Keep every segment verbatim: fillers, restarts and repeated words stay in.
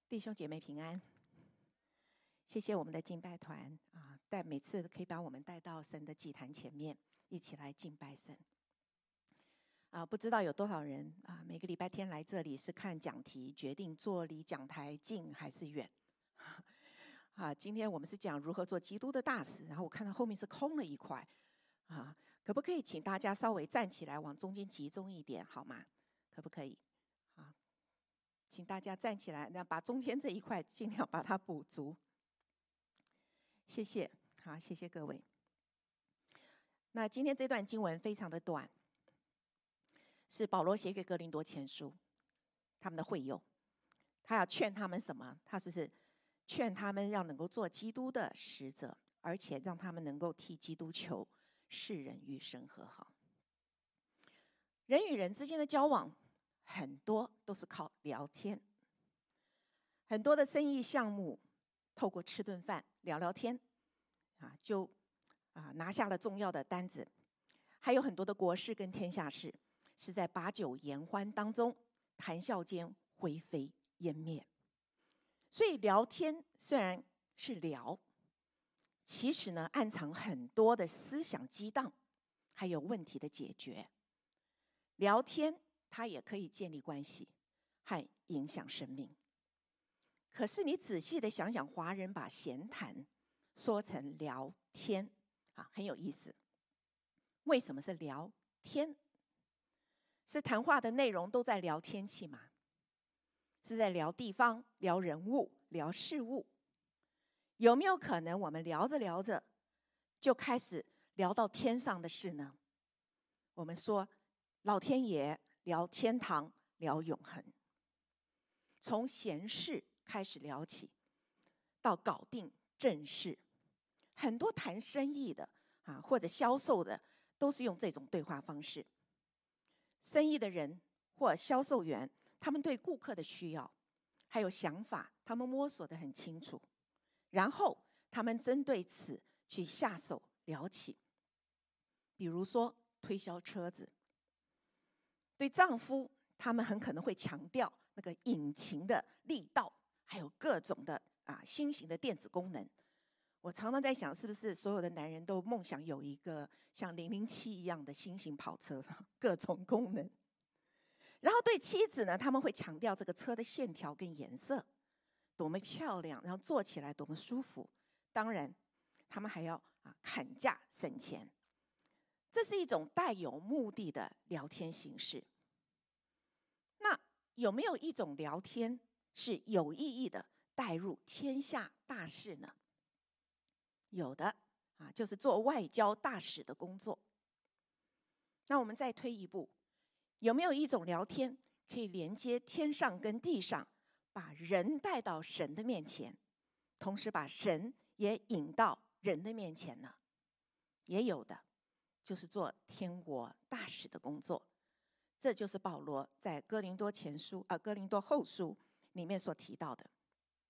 弟兄姐妹平安，谢谢我们的敬拜团啊，带每次可以把我们带到神的祭坛前面，一起来敬拜神。啊，不知道有多少人啊，每个礼拜天来这里是看讲题，决定坐离讲台近还是远。啊，今天我们是讲如何做基督的大使，然后我看到后面是空了一块，啊，可不可以请大家稍微站起来，往中间集中一点，好吗？可不可以？啊，请大家站起来，那把中间这一块尽量把它补足。谢谢，好，谢谢各位。那今天这段经文非常的短，是保罗写给哥林多前书他们的会友，他要劝他们什么？他是是劝他们要能够做基督的使者，而且让他们能够替基督求世人与神和好。人与人之间的交往很多都是靠聊天，很多的生意项目透过吃顿饭聊聊天啊，就啊拿下了重要的单子。还有很多的国事跟天下事是在把酒言欢当中谈笑间灰飞烟灭。所以聊天虽然是聊，其实呢暗藏很多的思想激荡，还有问题的解决。聊天它也可以建立关系和影响生命。可是你仔细的想想，华人把闲谈说成聊天啊，很有意思。为什么是聊天？是谈话的内容都在聊天气吗？是在聊地方、聊人物、聊事物？有没有可能我们聊着聊着就开始聊到天上的事呢？我们说老天爷，聊天堂，聊永恒。从闲事开始聊起，到搞定正事。很多谈生意的啊，或者销售的，都是用这种对话方式。生意的人或销售员，他们对顾客的需要还有想法，他们摸索得很清楚，然后他们针对此去下手聊起。比如说推销车子，对丈夫他们很可能会强调那个引擎的力道，还有各种的啊新型的电子功能。我常常在想，是不是所有的男人都梦想有一个像零零七一样的新型跑车，各种功能。然后对妻子呢，他们会强调这个车的线条跟颜色多么漂亮，然后坐起来多么舒服。当然他们还要啊砍价省钱。这是一种带有目的的聊天形式。那有没有一种聊天是有意义的带入天下大事呢？有的啊，就是做外交大使的工作。那我们再推一步，有没有一种聊天可以连接天上跟地上，把人带到神的面前，同时把神也引到人的面前呢？也有的，就是做天国大使的工作。这就是保罗在哥林多前书啊、哥林多后书里面所提到的。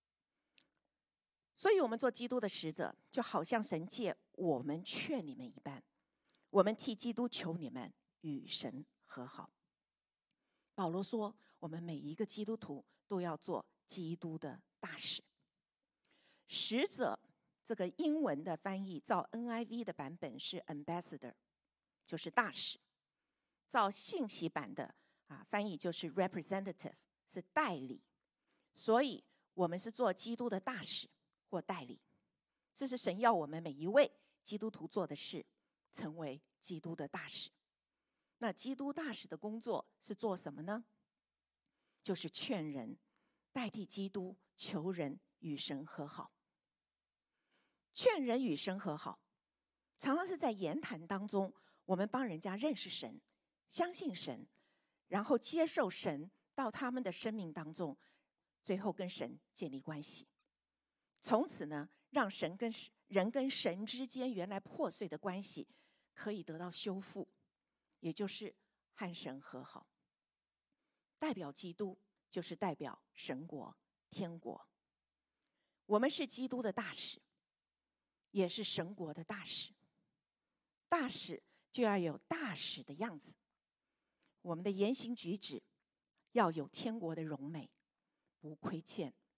所以我们做基督的使者，就好像神借我们劝你们一般，我们替基督求你们与神和好。保罗说，我们每一个基督徒都要做基督的大使。使者这个英文的翻译，照 N I V 的版本是 ambassador， 就是大使。照信息版的啊翻译就是 representative， 是代理。所以我们是做基督的大使或代理，这是神要我们每一位基督徒做的事，成为基督的大使。那基督大使的工作是做什么呢？就是劝人，代替基督求人与神和好。劝人与神和好，常常是在言谈当中，我们帮人家认识神，相信神，然后接受神到他们的生命当中，最后跟神建立关系。从此呢，让神跟人跟神之间原来破碎的关系可以得到修复，也就是和神和好。代表基督就是代表神国、天国。我们是基督的大使，也是神国的大使。大使就要有大使的样子，我们的言行举止要有天国的荣美，不亏欠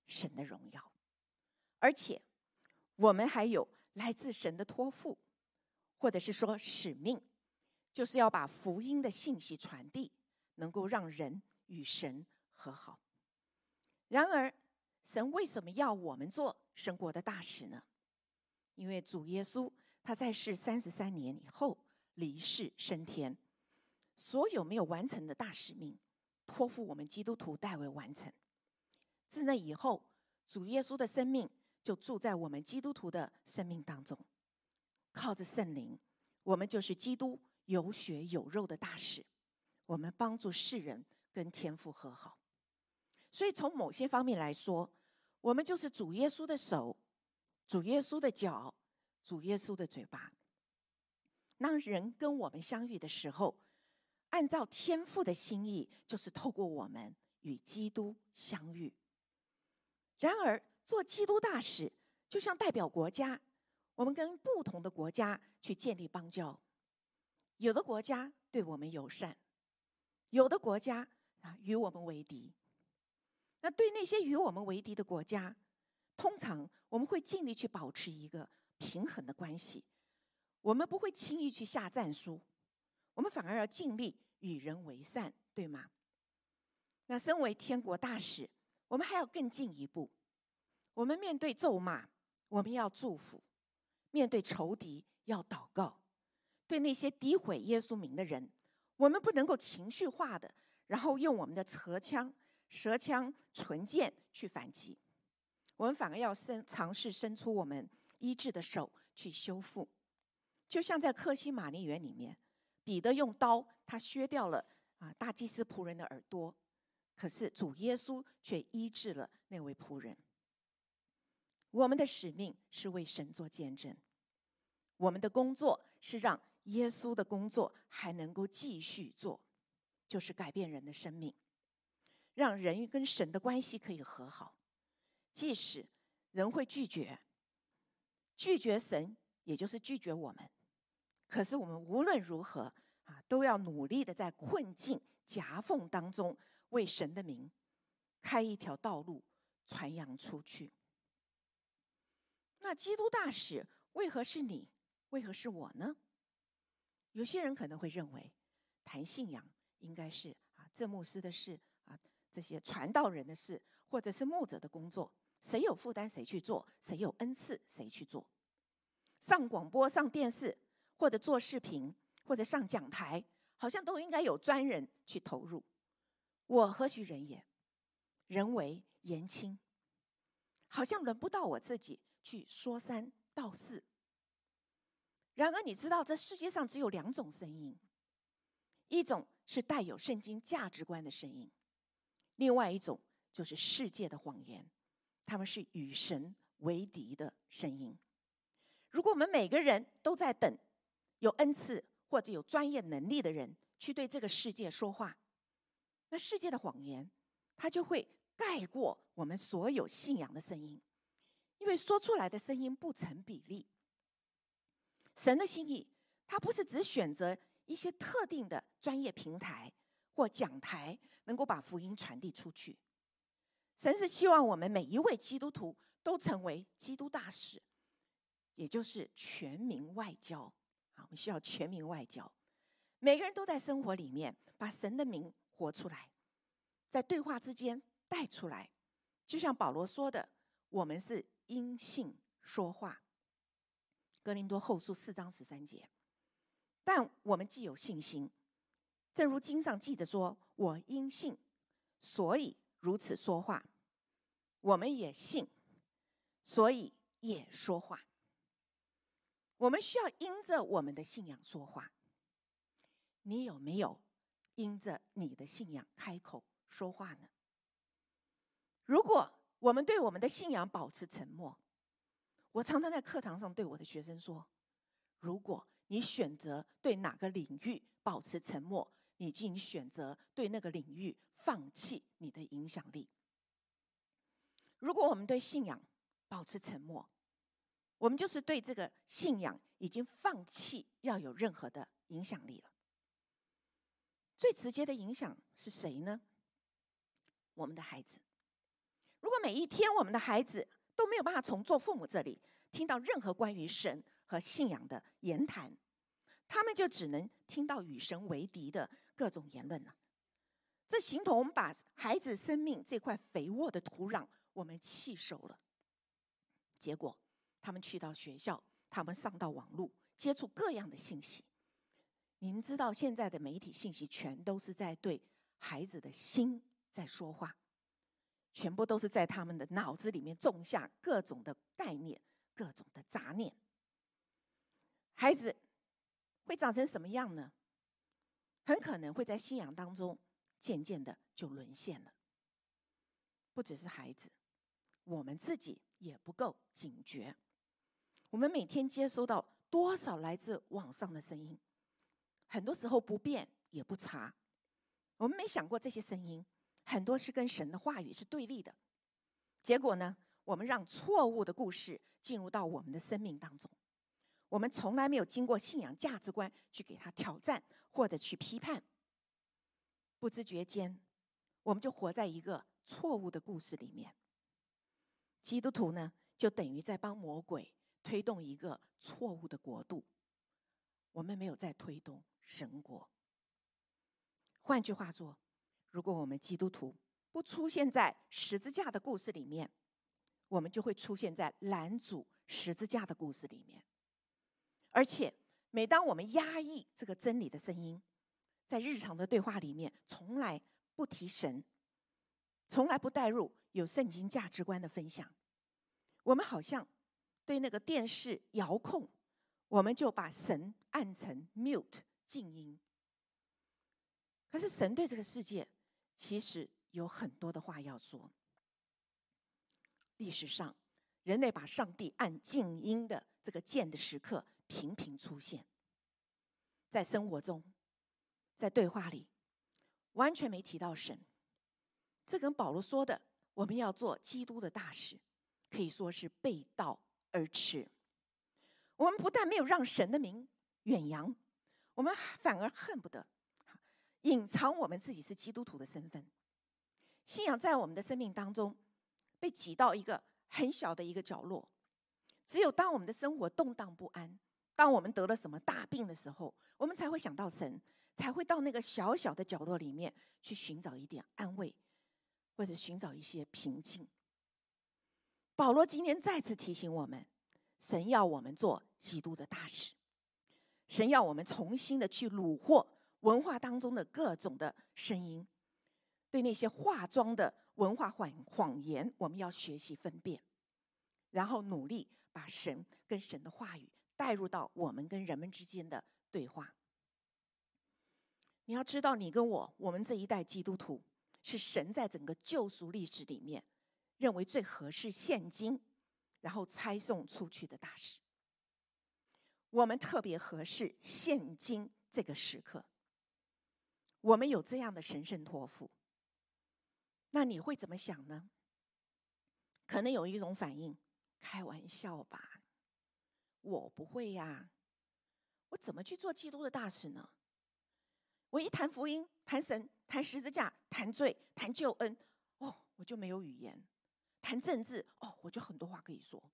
神的荣耀。而且我们还有来自神的托付，或者是说使命，就是要把福音的信息传递，能够让人与神和好。然而神为什么要我们做神国的大使呢？因为主耶稣他在世三十三年以后离世升天，所有没有完成的大使命托付我们基督徒代为完成。自那以后，主耶稣的生命就住在我们基督徒的生命当中，靠着圣灵，我们就是基督有血有肉的大使，我们帮助世人跟天父和好。所以从某些方面来说，我们就是主耶稣的手，主耶稣的脚，主耶稣的嘴巴。当人跟我们相遇的时候，按照天父的心意，就是透过我们与基督相遇。然而做基督大使就像代表国家，我们跟不同的国家去建立邦交。有的国家对我们友善，有的国家啊与我们为敌。那对那些与我们为敌的国家，通常我们会尽力去保持一个平衡的关系，我们不会轻易去下战书，我们反而要尽力与人为善，对吗？那身为天国大使，我们还要更进一步，我们面对咒骂，我们要祝福；面对仇敌，要祷告。对那些诋毁耶稣名的人，我们不能够情绪化的，然后用我们的舌枪、舌枪、唇剑去反击，我们反而要伸尝试伸出我们医治的手去修复。就像在客西马尼园里面，彼得用刀，他削掉了啊大祭司仆人的耳朵，可是主耶稣却医治了那位仆人。我们的使命是为神做见证，我们的工作是让耶稣的工作还能够继续做，就是改变人的生命，让人跟神的关系可以和好。即使人会拒绝，拒绝神，也就是拒绝我们，可是我们无论如何啊，都要努力的在困境夹缝当中，为神的名开一条道路，传扬出去。那基督大使为何是你，为何是我呢？有些人可能会认为，谈信仰应该是啊，这牧师的事啊，这些传道人的事，或者是牧者的工作，谁有负担谁去做，谁有恩赐谁去做。上广播、上电视，或者做视频，或者上讲台，好像都应该有专人去投入。我何许人也？人为言轻，好像轮不到我自己去说三道四。然而你知道，这世界上只有两种声音，一种是带有圣经价值观的声音，另外一种就是世界的谎言，他们是与神为敌的声音。如果我们每个人都在等有恩赐或者有专业能力的人去对这个世界说话，那世界的谎言它就会盖过我们所有信仰的声音，因为说出来的声音不成比例。神的心意，他不是只选择一些特定的专业平台或讲台能够把福音传递出去。神是希望我们每一位基督徒都成为基督大使，也就是全民外交。我们需要全民外交，每个人都在生活里面把神的名活出来，在对话之间带出来。就像保罗说的，我们是因信说话。哥林多后书四章十三节。但我们既有信心，正如经上记着说，我因信，所以如此说话。我们也信，所以也说话。我们需要因着我们的信仰说话。你有没有因着你的信仰开口说话呢？如果我们对我们的信仰保持沉默，我常常在课堂上对我的学生说，如果你选择对哪个领域保持沉默，你已经选择对那个领域放弃你的影响力。如果我们对信仰保持沉默，我们就是对这个信仰已经放弃要有任何的影响力了。最直接的影响是谁呢？我们的孩子。 如果每一天我们的孩子都没有办法从做父母这里听到任何关于神和信仰的言谈，他们就只能听到与神为敌的各种言论了。这形同我们把孩子生命这块肥沃的土壤我们弃守了。结果他们去到学校，他们上到网络，接触各样的信息。你们知道现在的媒体信息全都是在对孩子的心在说话，全部都是在他们的脑子里面种下各种的概念，各种的杂念。孩子会长成什么样呢？很可能会在信仰当中渐渐的就沦陷了。不只是孩子，我们自己也不够警觉。我们每天接收到多少来自网上的声音，很多时候不辨也不察。我们没想过这些声音很多是跟神的话语是对立的。结果呢，我们让错误的故事进入到我们的生命当中。我们从来没有经过信仰价值观去给他挑战或者去批判，不知觉间我们就活在一个错误的故事里面。基督徒呢，就等于在帮魔鬼推动一个错误的国度，我们没有在推动神国。换句话说，如果我们基督徒不出现在十字架的故事里面，我们就会出现在拦阻十字架的故事里面。而且每当我们压抑这个真理的声音，在日常的对话里面从来不提神，从来不带入有圣经价值观的分享，我们好像对那个电视遥控，我们就把神按成 mute 静音。可是神对这个世界其实有很多的话要说。历史上人类把上帝按静音的这个键的时刻频频出现，在生活中，在对话里完全没提到神。这跟保罗说的我们要做基督的大使可以说是背道而驰。我们不但没有让神的名远扬，我们反而恨不得隐藏我们自己是基督徒的身份。信仰在我们的生命当中被挤到一个很小的一个角落，只有当我们的生活动荡不安，当我们得了什么大病的时候，我们才会想到神，才会到那个小小的角落里面去寻找一点安慰，或者寻找一些平静。保罗今天再次提醒我们，神要我们做基督的大使，神要我们重新的去虏获文化当中的各种的声音，对那些化妆的文化谎谎言，我们要学习分辨，然后努力把神跟神的话语带入到我们跟人们之间的对话。你要知道，你跟我，我们这一代基督徒，是神在整个救赎历史里面认为最合适现今，然后差送出去的大使。我们特别合适现今这个时刻，我们有这样的神圣托付。那你会怎么想呢？可能有一种反应，开玩笑吧，我不会呀，我怎么去做基督的大使呢？我一谈福音，谈神，谈十字架，谈罪，谈救恩，哦，我就没有语言。谈政治，哦，我就很多话可以说。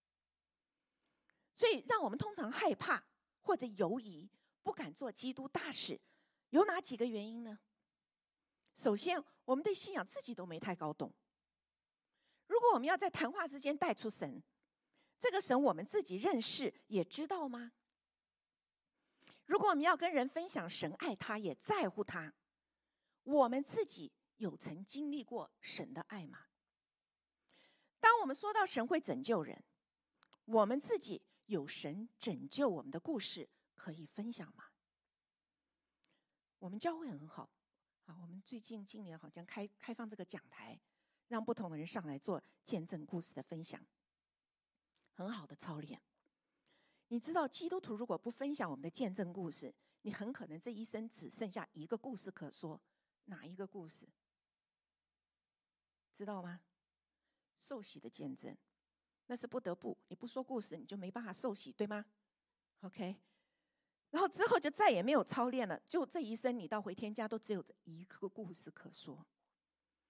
所以让我们通常害怕或者犹疑，不敢做基督大使，有哪几个原因呢？首先，我们对信仰自己都没太搞懂。如果我们要在谈话之间带出神，这个神我们自己认识也知道吗？如果我们要跟人分享神爱他也在乎他，我们自己有曾经历过神的爱吗？当我们说到神会拯救人，我们自己有神拯救我们的故事可以分享吗？我们教会很好啊，我们最近今年好像开开放这个讲台，让不同的人上来做见证故事的分享，很好的操练。你知道，基督徒如果不分享我们的见证故事，你很可能这一生只剩下一个故事可说。哪一个故事？知道吗？受洗的见证，那是不得不，你不说故事，你就没办法受洗，对吗 ？OK， 然后之后就再也没有操练了，就这一生你到回天家都只有一个故事可说。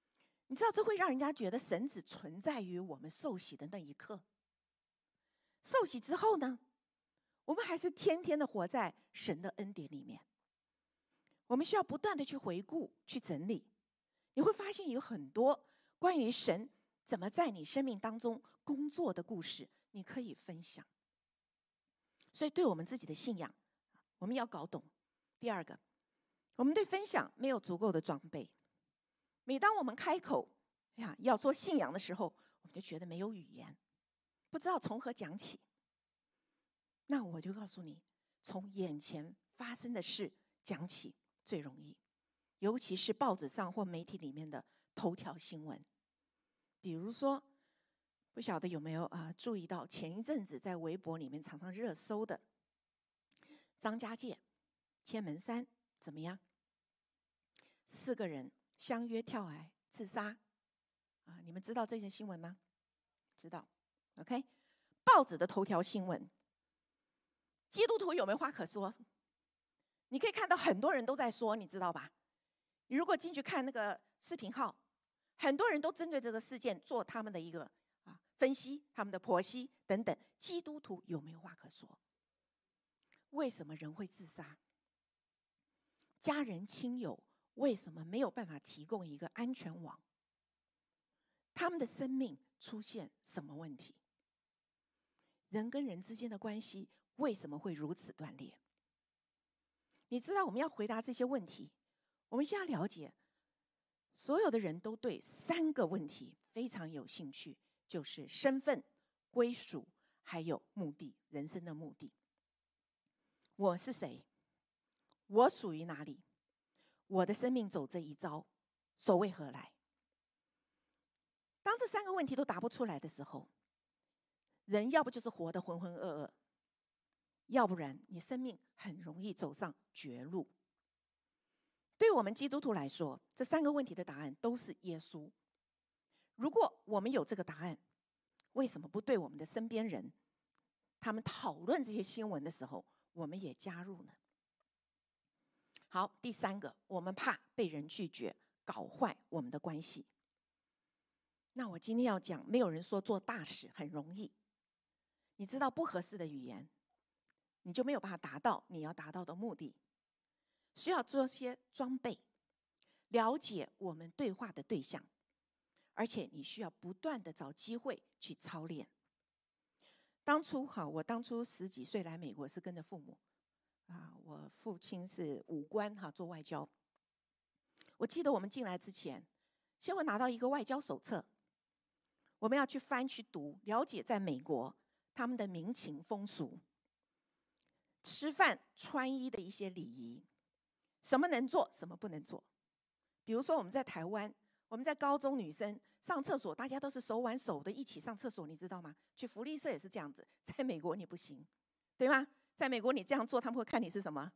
你知道这会让人家觉得神只存在于我们受洗的那一刻。受洗之后呢，我们还是天天的活在神的恩典里面。我们需要不断的去回顾、去整理。你会发现有很多关于神怎么在你生命当中工作的故事，你可以分享。所以对我们自己的信仰，我们要搞懂。第二个，我们对分享没有足够的装备。每当我们开口呀要说信仰的时候，我们就觉得没有语言，不知道从何讲起。那我就告诉你，从眼前发生的事讲起最容易，尤其是报纸上或媒体里面的头条新闻。比如说，不晓得有没有啊、呃、注意到前一阵子在微博里面常常热搜的张家界千门山怎么样？四个人相约跳崖自杀啊！你们知道这些新闻吗？知道 ，OK？ 报纸的头条新闻，基督徒有没有话可说？你可以看到很多人都在说，你知道吧？你如果进去看那个视频号，很多人都针对这个事件做他们的一个啊分析，他们的剖析等等。基督徒有没有话可说？为什么人会自杀？家人亲友为什么没有办法提供一个安全网？他们的生命出现什么问题？人跟人之间的关系为什么会如此断裂？你知道我们要回答这些问题，我们先要了解，所有的人都对三个问题非常有兴趣，就是身份、归属，还有目的，人生的目的。我是谁？我属于哪里？我的生命走这一遭，所为何来？当这三个问题都答不出来的时候，人要不就是活得浑浑噩噩，要不然你生命很容易走上绝路。对我们基督徒来说，这三个问题的答案都是耶稣。如果我们有这个答案，为什么不对我们的身边人，他们讨论这些新闻的时候，我们也加入呢？好，第三个，我们怕被人拒绝，搞坏我们的关系。那我今天要讲，没有人说做大事很容易。你知道不合适的语言，你就没有办法达到你要达到的目的。需要做些装备，了解我们对话的对象，而且你需要不断的找机会去操练。当初哈，我当初十几岁来美国是跟着父母啊，我父亲是武官哈，做外交。我记得我们进来之前，先会拿到一个外交手册，我们要去翻去读，了解在美国他们的民情风俗、吃饭穿衣的一些礼仪，什么能做，什么不能做。比如说我们在台湾，我们在高中女生上厕所，大家都是手挽手的一起上厕所，你知道吗？去福利社也是这样子，在美国你不行，对吗？在美国你这样做，他们会看你是什么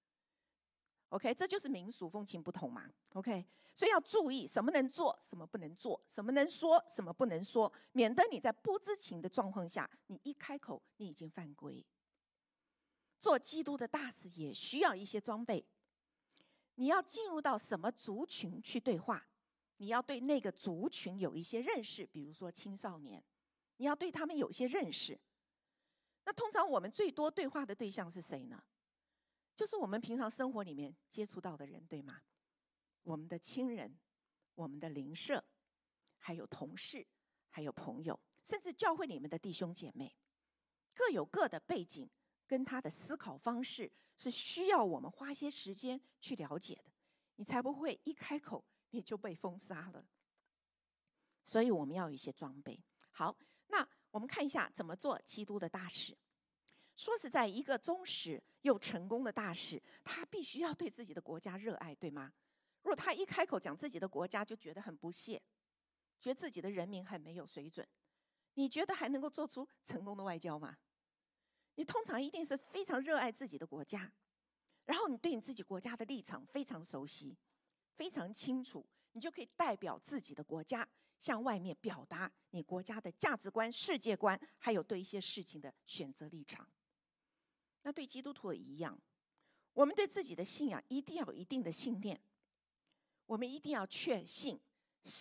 ？OK， 这就是民俗风情不同嘛。OK， 所以要注意什么能做，什么不能做，什么能说，什么不能说，免得你在不知情的状况下，你一开口，你已经犯规。做基督的大使也需要一些装备。你要进入到什么族群去对话？你要对那个族群有一些认识，比如说青少年，你要对他们有一些认识。那通常我们最多对话的对象是谁呢？就是我们平常生活里面接触到的人，对吗？我们的亲人，我们的邻舍，还有同事，还有朋友，甚至教会里面的弟兄姐妹，各有各的背景跟他的思考方式，是需要我们花些时间去了解的，你才不会一开口你就被封杀了。所以我们要有一些装备。好，那我们看一下怎么做基督的大使。说实在，一个忠实又成功的大使，他必须要对自己的国家热爱，对吗？如果他一开口讲自己的国家，就觉得很不屑，觉得自己的人民很没有水准，你觉得还能够做出成功的外交吗？你通常一定是非常热爱自己的国家，然后你对你自己国家的立场非常熟悉，非常清楚，你就可以代表自己的国家向外面表达你国家的价值观、世界观，还有对一些事情的选择立场。那对基督徒也一样，我们对自己的信仰一定要有一定的信念，我们一定要确信神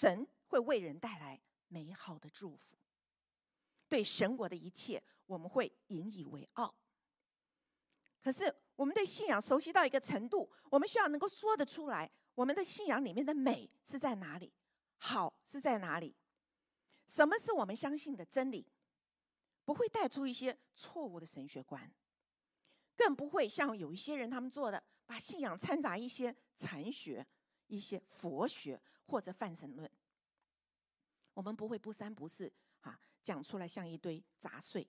会为人带来美好的祝福。对神国的一切，我们会引以为傲。可是我们对信仰熟悉到一个程度，我们需要能够说得出来，我们的信仰里面的美是在哪里，好是在哪里，什么是我们相信的真理，不会带出一些错误的神学观，更不会像有一些人他们做的，把信仰掺杂一些禅学、一些佛学或者泛神论。我们不会不三不四啊，讲出来像一堆杂碎。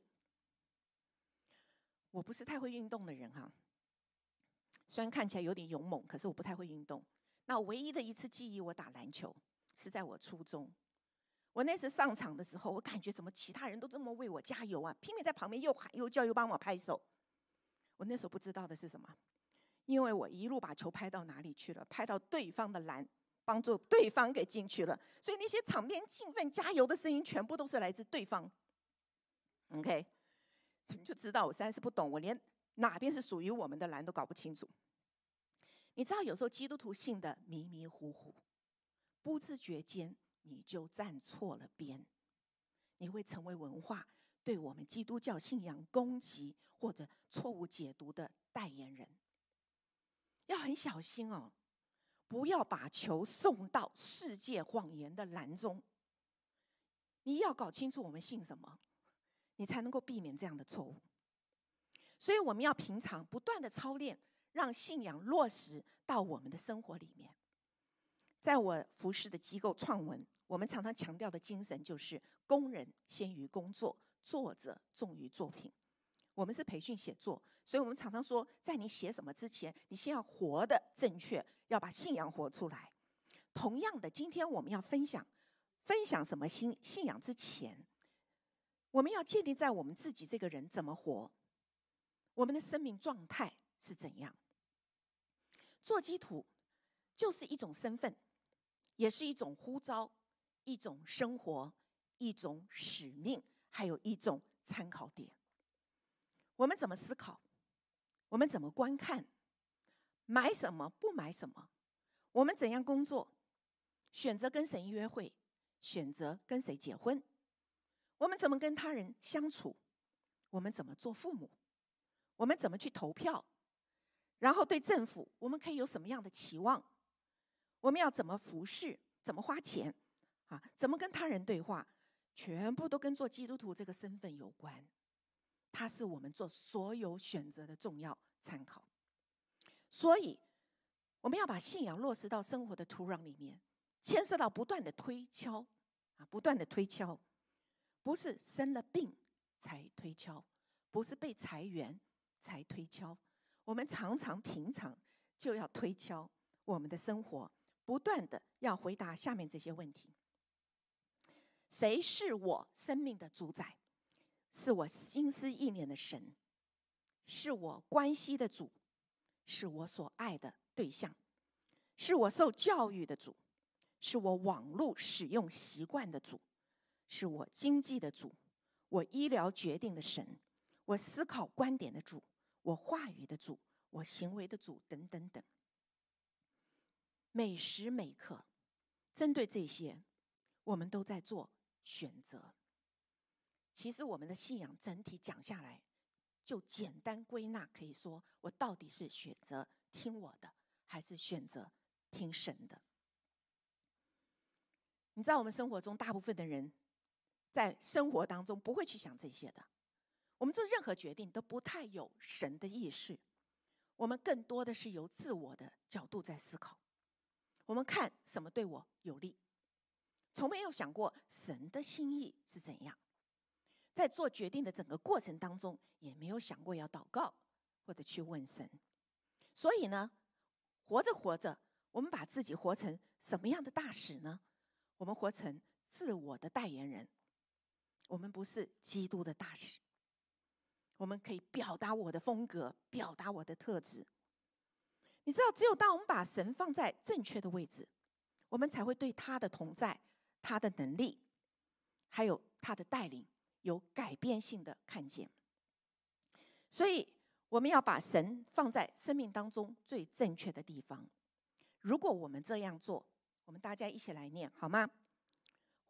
我不是太会运动的人哈，虽然看起来有点勇猛，可是我不太会运动。那唯一的一次记忆，我打篮球是在我初中。我那时上场的时候，我感觉怎么其他人都这么为我加油啊，拼命在旁边又喊又叫又帮我拍手。我那时候不知道的是什么，因为我一路把球拍到哪里去了，拍到对方的篮，帮助对方给进去了。所以那些场边兴奋加油的声音，全部都是来自对方。OK。你就知道我实在是不懂，我连哪边是属于我们的篮都搞不清楚。你知道有时候基督徒信的迷迷糊糊，不自觉间你就站错了边，你会成为文化对我们基督教信仰攻击或者错误解读的代言人。要很小心哦，不要把球送到世界谎言的篮中。你要搞清楚我们信什么，你才能够避免这样的错误。所以我们要平常不断的操练，让信仰落实到我们的生活里面。在我服侍的机构创文，我们常常强调的精神就是工人先于工作，作者重于作品。我们是培训写作，所以我们常常说，在你写什么之前，你先要活得正确，要把信仰活出来。同样的，今天我们要分享分享什么信信仰之前，我们要建立在我们自己这个人怎么活，我们的生命状态是怎样。做基督徒就是一种身份，也是一种呼召，一种生活，一种使命，还有一种参考点。我们怎么思考，我们怎么观看，买什么不买什么，我们怎样工作，选择跟谁约会，选择跟谁结婚，我们怎么跟他人相处，我们怎么做父母，我们怎么去投票，然后对政府我们可以有什么样的期望，我们要怎么服侍，怎么花钱啊，怎么跟他人对话，全部都跟做基督徒这个身份有关。它是我们做所有选择的重要参考。所以我们要把信仰落实到生活的土壤里面，牵涉到不断的推敲啊，不断的推敲，不是生了病才推敲，不是被裁员才推敲，我们常常平常就要推敲我们的生活，不断的要回答下面这些问题：谁是我生命的主宰？是我心思意念的神，是我关系的主，是我所爱的对象，是我受教育的主，是我网络使用习惯的主，是我经济的主，我医疗决定的神，我思考观点的主，我话语的主，我行为的主，等等等。每时每刻，针对这些，我们都在做选择。其实我们的信仰整体讲下来，就简单归纳，可以说我到底是选择听我的，还是选择听神的。你知道我们生活中大部分的人在生活当中不会去想这些的，我们做任何决定都不太有神的意识，我们更多的是由自我的角度在思考，我们看什么对我有利，从没有想过神的心意是怎样。在做决定的整个过程当中，也没有想过要祷告或者去问神。所以呢，活着活着，我们把自己活成什么样的大使呢？我们活成自我的代言人。我们不是基督的大使，我们可以表达我的风格，表达我的特质。你知道，只有当我们把神放在正确的位置，我们才会对他的同在、他的能力，还有他的带领有改变性的看见。所以我们要把神放在生命当中最正确的地方。如果我们这样做，我们大家一起来念好吗？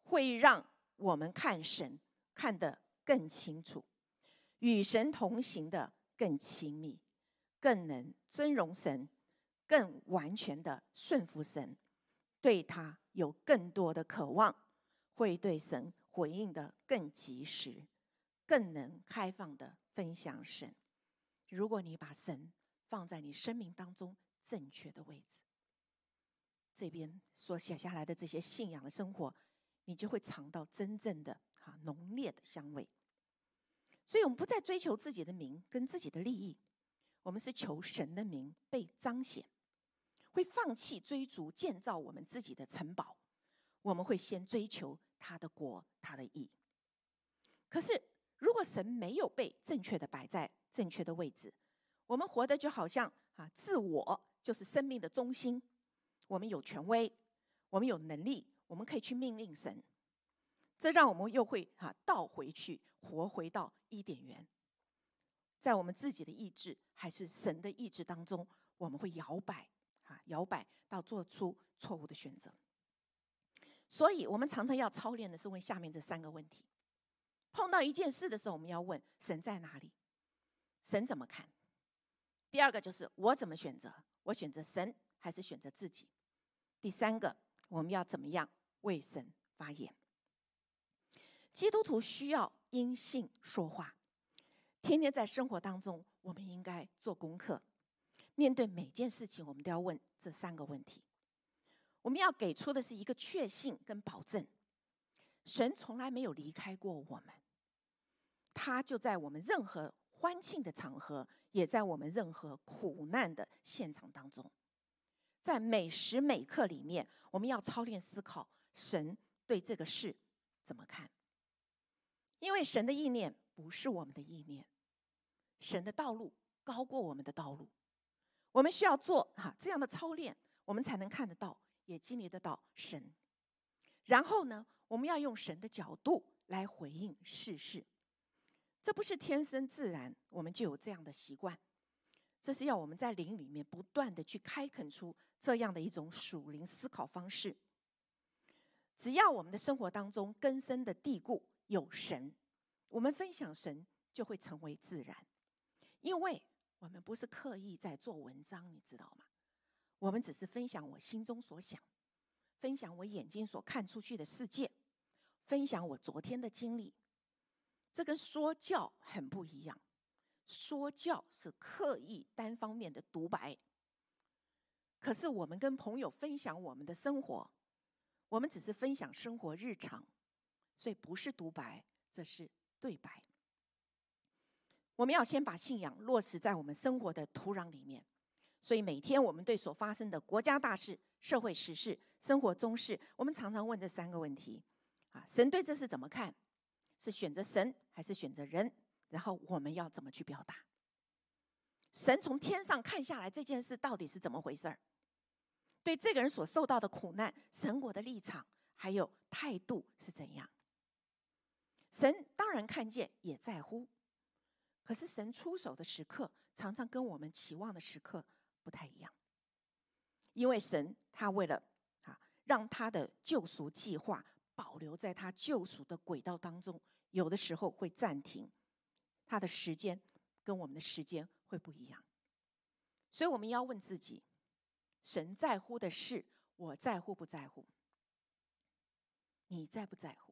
会让我们看神看得更清楚，与神同行的更亲密，更能尊荣神，更完全的顺服神，对他有更多的渴望，会对神回应的更及时，更能开放的分享神。如果你把神放在你生命当中正确的位置，这边所写下来的这些信仰的生活，你就会尝到真正的哈浓烈的香味。所以我们不再追求自己的名跟自己的利益，我们是求神的名被彰显，会放弃追逐建造我们自己的城堡，我们会先追求他的国他的义。可是如果神没有被正确的摆在正确的位置，我们活得就好像啊，自我就是生命的中心，我们有权威，我们有能力，我们可以去命令神，这让我们又会啊倒回去，活回到伊甸园，在我们自己的意志还是神的意志当中，我们会摇摆啊摇摆到做出错误的选择。所以我们常常要操练的是问下面这三个问题。碰到一件事的时候，我们要问神在哪里，神怎么看。第二个就是我怎么选择，我选择神还是选择自己。第三个，我们要怎么样为神发言。基督徒需要因信说话，天天在生活当中，我们应该做功课，面对每件事情，我们都要问这三个问题。我们要给出的是一个确信跟保证，神从来没有离开过我们，他就在我们任何欢庆的场合，也在我们任何苦难的现场当中，在每时每刻里面，我们要操练思考神对这个事怎么看。因为神的意念不是我们的意念，神的道路高过我们的道路，我们需要做哈这样的操练，我们才能看得到，也经历得到神。然后呢，我们要用神的角度来回应世事，这不是天生自然我们就有这样的习惯，这是要我们在灵里面不断的去开垦出这样的一种属灵思考方式。只要我们的生活当中根深的蒂固有神，我们分享神就会成为自然，因为我们不是刻意在做文章，你知道吗？我们只是分享我心中所想，分享我眼睛所看出去的世界，分享我昨天的经历。这跟说教很不一样，说教是刻意单方面的独白，可是我们跟朋友分享我们的生活，我们只是分享生活日常，所以不是独白，这是对白。我们要先把信仰落实在我们生活的土壤里面，所以每天我们对所发生的国家大事、社会时事、生活中事，我们常常问这三个问题啊：神对这事怎么看？是选择神还是选择人？然后我们要怎么去表达？神从天上看下来这件事到底是怎么回事儿？对这个人所受到的苦难，神我的立场还有态度是怎样？神当然看见也在乎，可是神出手的时刻常常跟我们期望的时刻不太一样，因为神他为了啊让他的救赎计划保留在他救赎的轨道当中，有的时候会暂停，他的时间跟我们的时间会不一样。所以我们要问自己，神在乎的事，我在乎不在乎？你在不在乎？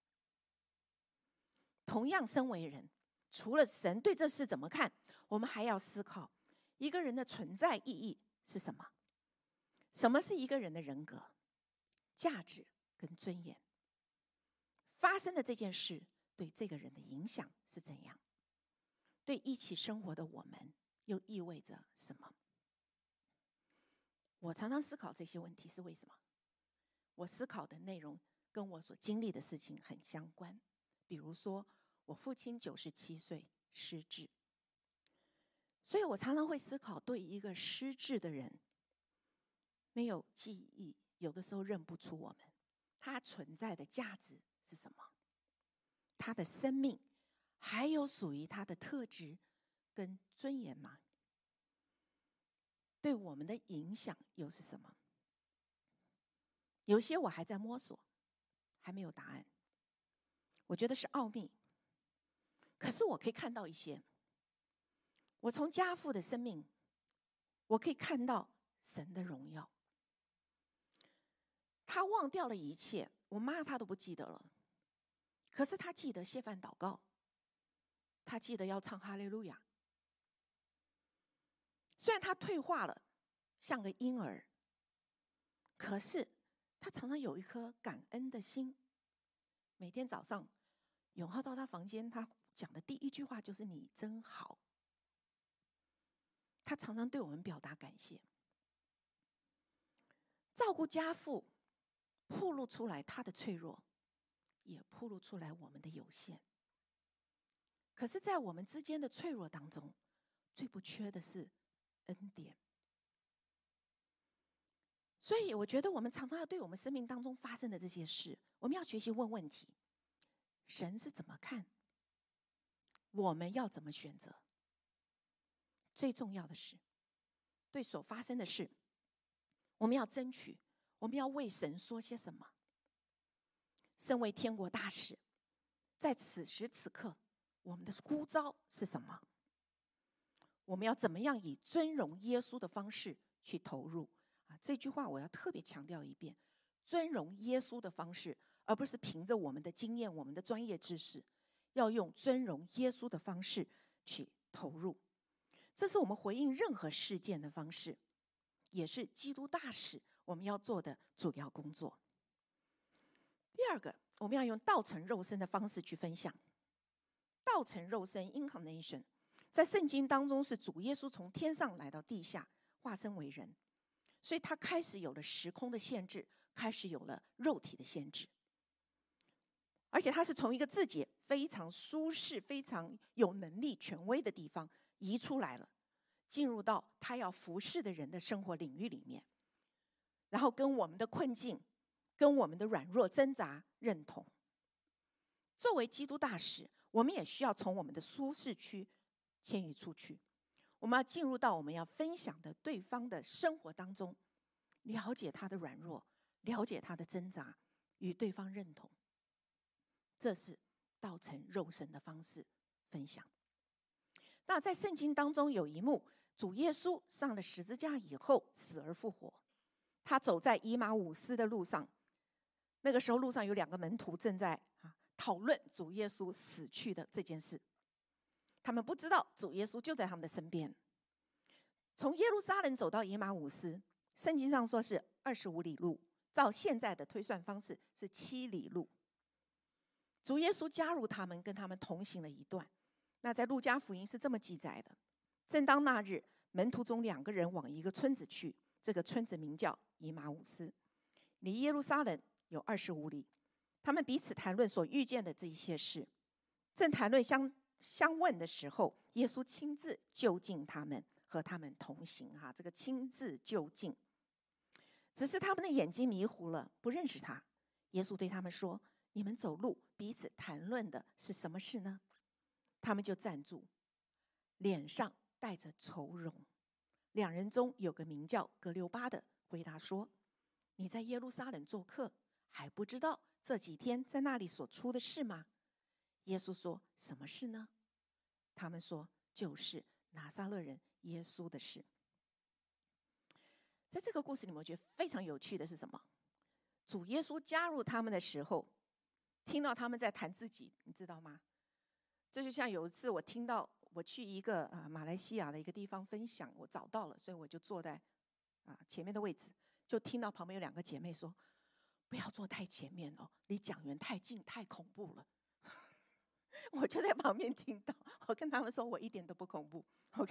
同样身为人，除了神对这事怎么看，我们还要思考一个人的存在意义是什么？什么是一个人的人格、价值跟尊严？发生的这件事对这个人的影响是怎样？对一起生活的我们又意味着什么？我常常思考这些问题是为什么？我思考的内容跟我所经历的事情很相关。比如说，我父亲九十七岁失智，所以我常常会思考，对一个失智的人，没有记忆，有的时候认不出我们，他存在的价值是什么？他的生命还有属于他的特质跟尊严吗？对我们的影响又是什么？有些我还在摸索， 还没有答案，我觉得是奥秘。可是我可以看到一些，我从家父的生命，我可以看到神的荣耀。他忘掉了一切，我妈他都不记得了，可是他记得谢饭祷告，他记得要唱哈利路亚。虽然他退化了，像个婴儿，可是他常常有一颗感恩的心。每天早上，永浩到他房间，他讲的第一句话就是“你真好”。他常常对我们表达感谢。照顾家父，暴露出来他的脆弱，也暴露出来我们的有限。可是，在我们之间的脆弱当中，最不缺的是恩典。所以，我觉得我们常常要对我们生命当中发生的这些事，我们要学习问问题：神是怎么看？我们要怎么选择？最重要的是，对所发生的事，我们要争取，我们要为神说些什么。身为天国大使，在此时此刻，我们的呼召是什么？我们要怎么样以尊荣耶稣的方式去投入？啊，这句话我要特别强调一遍：尊荣耶稣的方式，而不是凭着我们的经验、我们的专业知识，要用尊荣耶稣的方式去投入。这是我们回应任何事件的方式，也是基督大使我们要做的主要工作。第二个，我们要用道成肉身的方式去分享。道成肉身 （incarnation） 在圣经当中是主耶稣从天上来到地下，化身为人，所以他开始有了时空的限制，开始有了肉体的限制。而且他是从一个自己非常舒适、非常有能力、权威的地方移出来了，进入到他要服侍的人的生活领域里面，然后跟我们的困境、跟我们的软弱挣扎认同。作为基督大使，我们也需要从我们的舒适区迁移出去，我们要进入到我们要分享的对方的生活当中，了解他的软弱，了解他的挣扎，与对方认同。这是道成肉身的方式分享。那在圣经当中有一幕，主耶稣上了十字架以后死而复活，他走在以马忤斯的路上，那个时候路上有两个门徒正在啊讨论主耶稣死去的这件事，他们不知道主耶稣就在他们的身边。从耶路撒冷走到以马忤斯，圣经上说是二十五里路，照现在的推算方式是七里路。主耶稣加入他们，跟他们同行了一段。那在路加福音是这么记载的：正当那日，门徒中两个人往一个村子去，这个村子名叫以马忤斯，离耶路撒冷有二十五里。他们彼此谈论所遇见的这一些事。正谈论相相问的时候，耶稣亲自就近他们，和他们同行。哈，这个亲自就近，只是他们的眼睛迷糊了，不认识他。耶稣对他们说：你们走路彼此谈论的是什么事呢？他们就站住，脸上带着愁容。两人中有个名叫格留巴的回答说：你在耶路撒冷做客，还不知道这几天在那里所出的事吗？耶稣说：什么事呢？他们说：就是拿撒勒人耶稣的事。在这个故事里面，我觉得非常有趣的是什么？主耶稣加入他们的时候，听到他们在谈自己，你知道吗？这就像有一次我听到我去一个啊马来西亚的一个地方分享，我找到了，所以我就坐在啊前面的位置，就听到旁边有两个姐妹说：不要坐太前面哦，离讲员太近，太恐怖了。我就在旁边听到，我跟他们说我一点都不恐怖 ，OK 。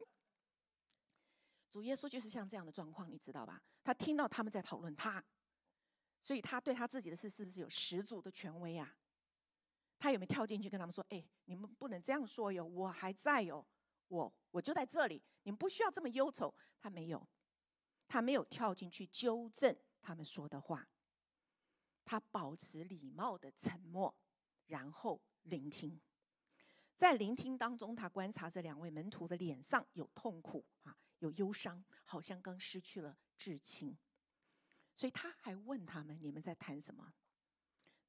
主耶稣就是像这样的状况，你知道吧？他听到他们在讨论他，所以他对他自己的事是不是有十足的权威啊？他有没有跳进去跟他们说：哎，你们不能这样说哟，我还在哟，我我就在这里，你们不需要这么忧愁。他没有，他没有跳进去纠正他们说的话，他保持礼貌的沉默，然后聆听。在聆听当中，他观察这两位门徒的脸上有痛苦啊，有忧伤，好像刚失去了至亲。所以他还问他们：你们在谈什么？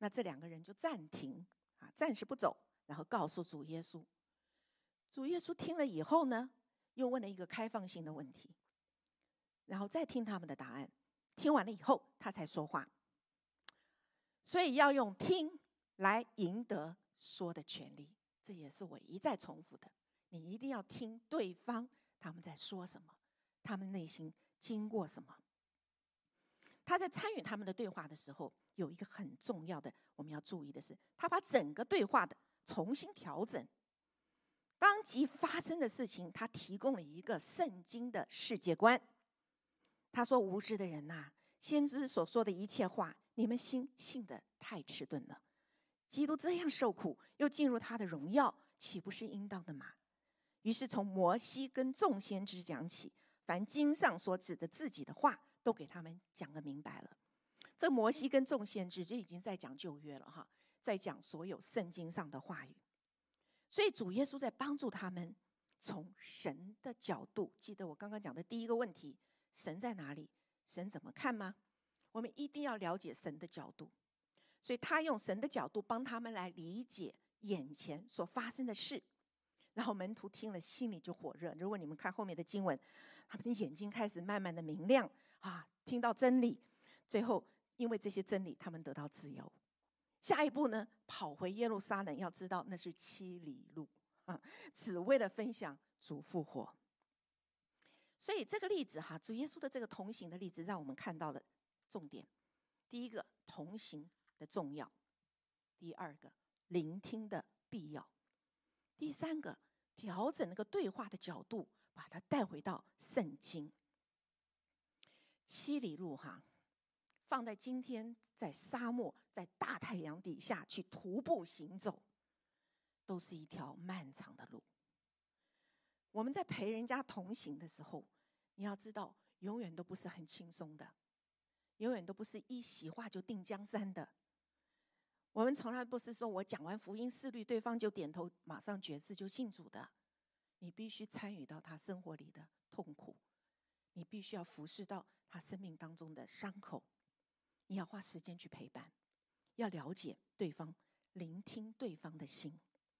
那这两个人就暂停啊，暂时不走，然后告诉主耶稣。主耶稣听了以后呢，又问了一个开放性的问题，然后再听他们的答案。听完了以后，他才说话。所以要用听来赢得说的权利，这也是我一再重复的。你一定要听对方他们在说什么，他们内心经过什么。他在参与他们的对话的时候，有一个很重要的我们要注意的是，他把整个对话的重新调整。当即发生的事情，他提供了一个圣经的世界观。他说：无知的人呐、啊，先知所说的一切话，你们心信得太迟钝了。基督这样受苦，又进入他的荣耀，岂不是应当的吗？于是从摩西跟众先知讲起，凡经上所指着自己的话，都给他们讲个明白了。这摩西跟众先知就已经在讲旧约了哈，在讲所有圣经上的话语。所以主耶稣在帮助他们从神的角度，记得我刚刚讲的第一个问题，神在哪里？神怎么看吗？我们一定要了解神的角度。所以他用神的角度帮他们来理解眼前所发生的事。然后门徒听了心里就火热。如果你们看后面的经文，他们的眼睛开始慢慢的明亮啊，听到真理。最后因为这些真理，他们得到自由。下一步呢，跑回耶路撒冷，要知道那是七里路啊，只为了分享主复活。所以这个例子哈，主耶稣的这个同行的例子，让我们看到了重点。第一个，同行的重要；第二个，聆听的必要；第三个，调整那个对话的角度，把它带回到圣经。七里路哈，放在今天，在沙漠，在大太阳底下去徒步行走，都是一条漫长的路。我们在陪人家同行的时候，你要知道，永远都不是很轻松的，永远都不是一席话就定江山的。我们从来不是说我讲完福音四律，对方就点头，马上决志就信主的。你必须参与到他生活里的痛苦，你必须要服侍到他生命当中的伤口。你要花时间去陪伴，要了解对方，聆听对方的心。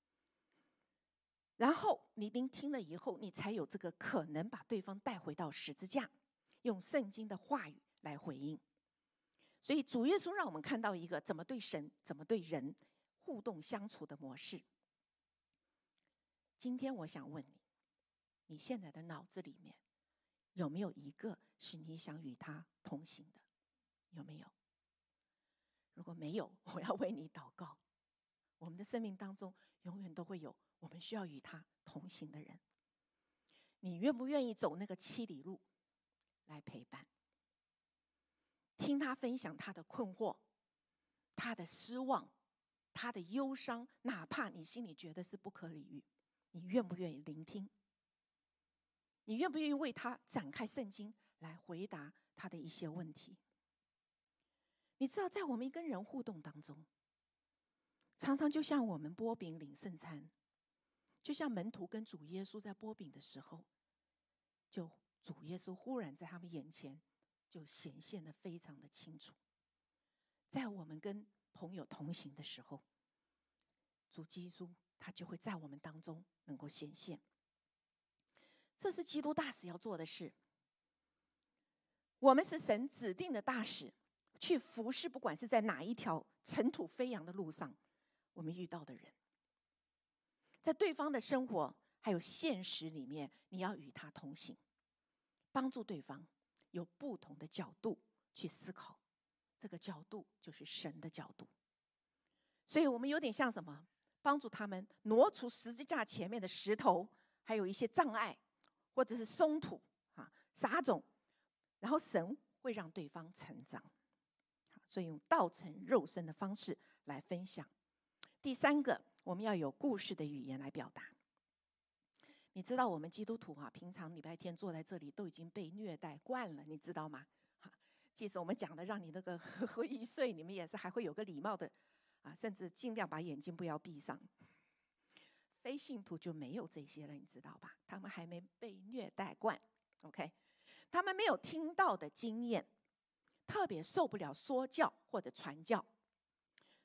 然后你聆听了以后，你才有这个可能把对方带回到十字架，用圣经的话语来回应。所以主耶稣让我们看到一个怎么对神、怎么对人互动相处的模式。今天我想问你，你现在的脑子里面有没有一个是你想与他同行的？有没有？如果没有，我要为你祷告。我们的生命当中永远都会有我们需要与他同行的人。你愿不愿意走那个七里路来陪伴？听他分享他的困惑，他的失望，他的忧伤，哪怕你心里觉得是不可理喻，你愿不愿意聆听？你愿不愿意为他展开圣经来回答他的一些问题？你知道，在我们跟人互动当中，常常就像我们擘饼领圣餐，就像门徒跟主耶稣在擘饼的时候，就主耶稣忽然在他们眼前就显现得非常的清楚。在我们跟朋友同行的时候，主基督他就会在我们当中能够显现。这是基督大使要做的事。我们是神指定的大使，去服侍不管是在哪一条尘土飞扬的路上我们遇到的人，在对方的生活还有现实里面，你要与他同行，帮助对方有不同的角度去思考。这个角度就是神的角度。所以我们有点像什么？帮助他们挪除十字架前面的石头，还有一些障碍，或者是松土啊、撒种，然后神会让对方成长。所以用道成肉身的方式来分享。第三个，我们要有故事的语言来表达。你知道我们基督徒啊，平常礼拜天坐在这里都已经被虐待惯了，你知道吗？即使我们讲的让你那个呵呵一睡，你们也是还会有个礼貌的啊，甚至尽量把眼睛不要闭上。非信徒就没有这些了，你知道吧？他们还没被虐待惯 ，OK？ 他们没有听到的经验，特别受不了说教或者传教，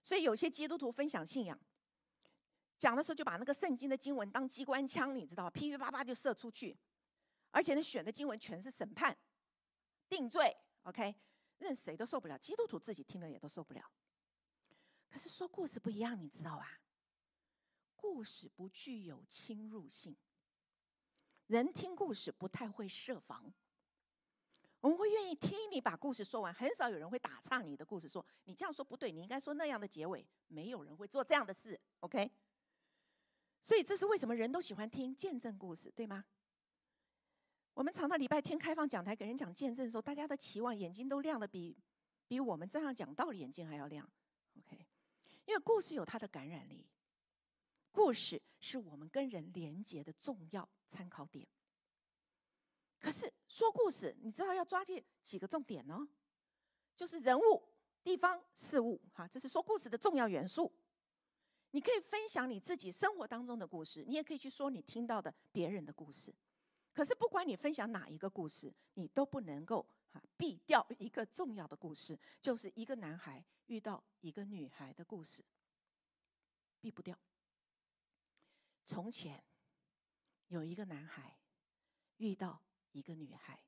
所以有些基督徒分享信仰，讲的时候就把那个圣经的经文当机关枪，你知道，噼噼啪啪就射出去，而且呢选的经文全是审判、定罪 ，OK， 任谁都受不了，基督徒自己听了也都受不了。可是说故事不一样，你知道吧？故事不具有侵入性，人听故事不太会设防。我们会愿意听你把故事说完，很少有人会打岔你的故事，说你这样说不对，你应该说那样的结尾。没有人会做这样的事 ，OK？ 所以这是为什么人都喜欢听见证故事，对吗？我们常常礼拜天开放讲台给人讲见证的时候，大家的期望眼睛都亮的比比我们这样讲道理眼睛还要亮 ，OK？ 因为故事有它的感染力，故事是我们跟人连结的重要参考点。可是说故事，你知道要抓紧几个重点哦，就是人物、地方、事物，哈，这是说故事的重要元素。你可以分享你自己生活当中的故事，你也可以去说你听到的别人的故事。可是不管你分享哪一个故事，你都不能够哈避掉一个重要的故事，就是一个男孩遇到一个女孩的故事，避不掉。从前有一个男孩遇到一个女孩，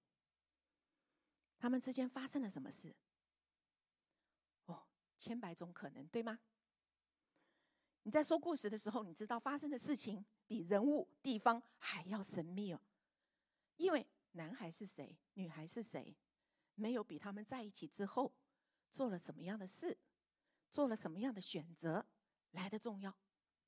他们之间发生了什么事？哦，千百种可能，对吗？你在说故事的时候，你知道发生的事情比人物、地方还要神秘哦。因为男孩是谁，女孩是谁，没有比他们在一起之后做了什么样的事，做了什么样的选择来得重要。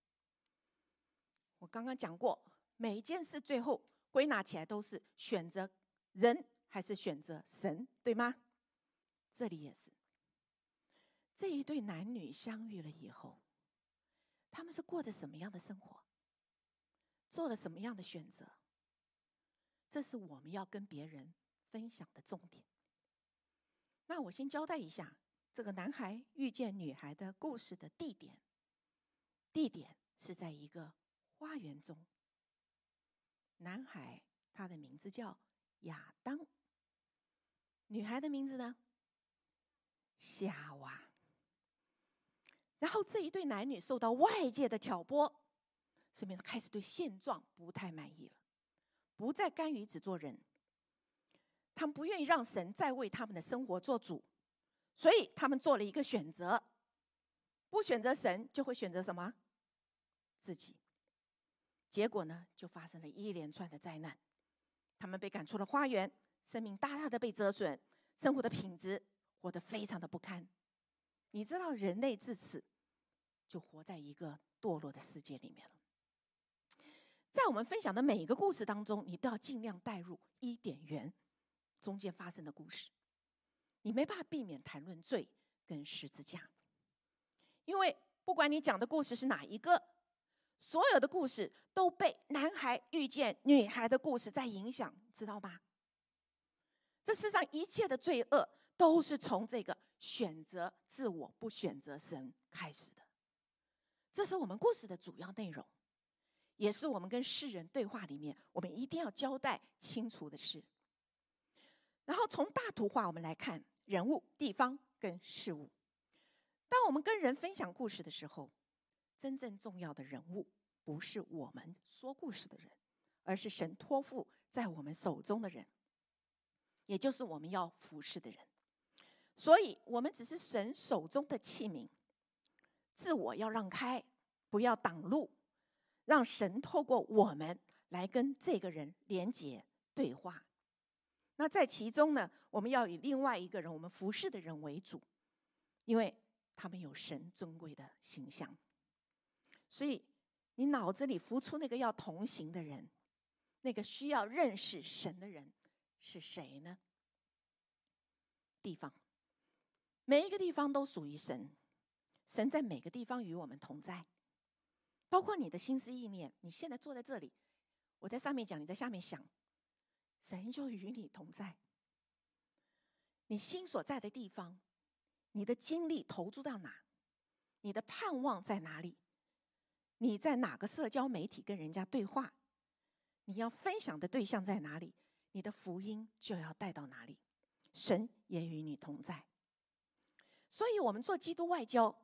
我刚刚讲过，每一件事最后归纳起来都是选择人还是选择神，对吗？这里也是，这一对男女相遇了以后，他们是过着什么样的生活，做了什么样的选择，这是我们要跟别人分享的重点。那我先交代一下这个男孩遇见女孩的故事的地点，地点是在一个花园中。男孩他的名字叫亚当，女孩的名字呢夏娃。然后这一对男女受到外界的挑拨，所以开始对现状不太满意了，不再甘于只做人，他们不愿意让神再为他们的生活做主，所以他们做了一个选择，不选择神就会选择什么？自己。结果呢，就发生了一连串的灾难，他们被赶出了花园，生命大大的被折损，生活的品质活得非常的不堪。你知道人类至此就活在一个堕落的世界里面了。在我们分享的每一个故事当中，你都要尽量带入伊甸园中间发生的故事，你没办法避免谈论罪跟十字架，因为不管你讲的故事是哪一个，所有的故事都被男孩遇见女孩的故事在影响，知道吗？这世上一切的罪恶都是从这个选择自我不选择神开始的，这是我们故事的主要内容，也是我们跟世人对话里面我们一定要交代清楚的事。然后从大图画我们来看人物、地方跟事物。当我们跟人分享故事的时候，真正重要的人物不是我们说故事的人，而是神托付在我们手中的人，也就是我们要服侍的人。所以我们只是神手中的器皿，自我要让开，不要挡路，让神透过我们来跟这个人连结对话。那在其中呢，我们要以另外一个人我们服侍的人为主，因为他们有神尊贵的形象。所以你脑子里浮出那个要同行的人，那个需要认识神的人是谁呢？地方，每一个地方都属于神，神在每个地方与我们同在，包括你的心思意念。你现在坐在这里，我在上面讲，你在下面想，神就与你同在。你心所在的地方，你的精力投注到哪，你的盼望在哪里，你在哪个社交媒体跟人家对话，你要分享的对象在哪里，你的福音就要带到哪里，神也与你同在。所以我们做基督外交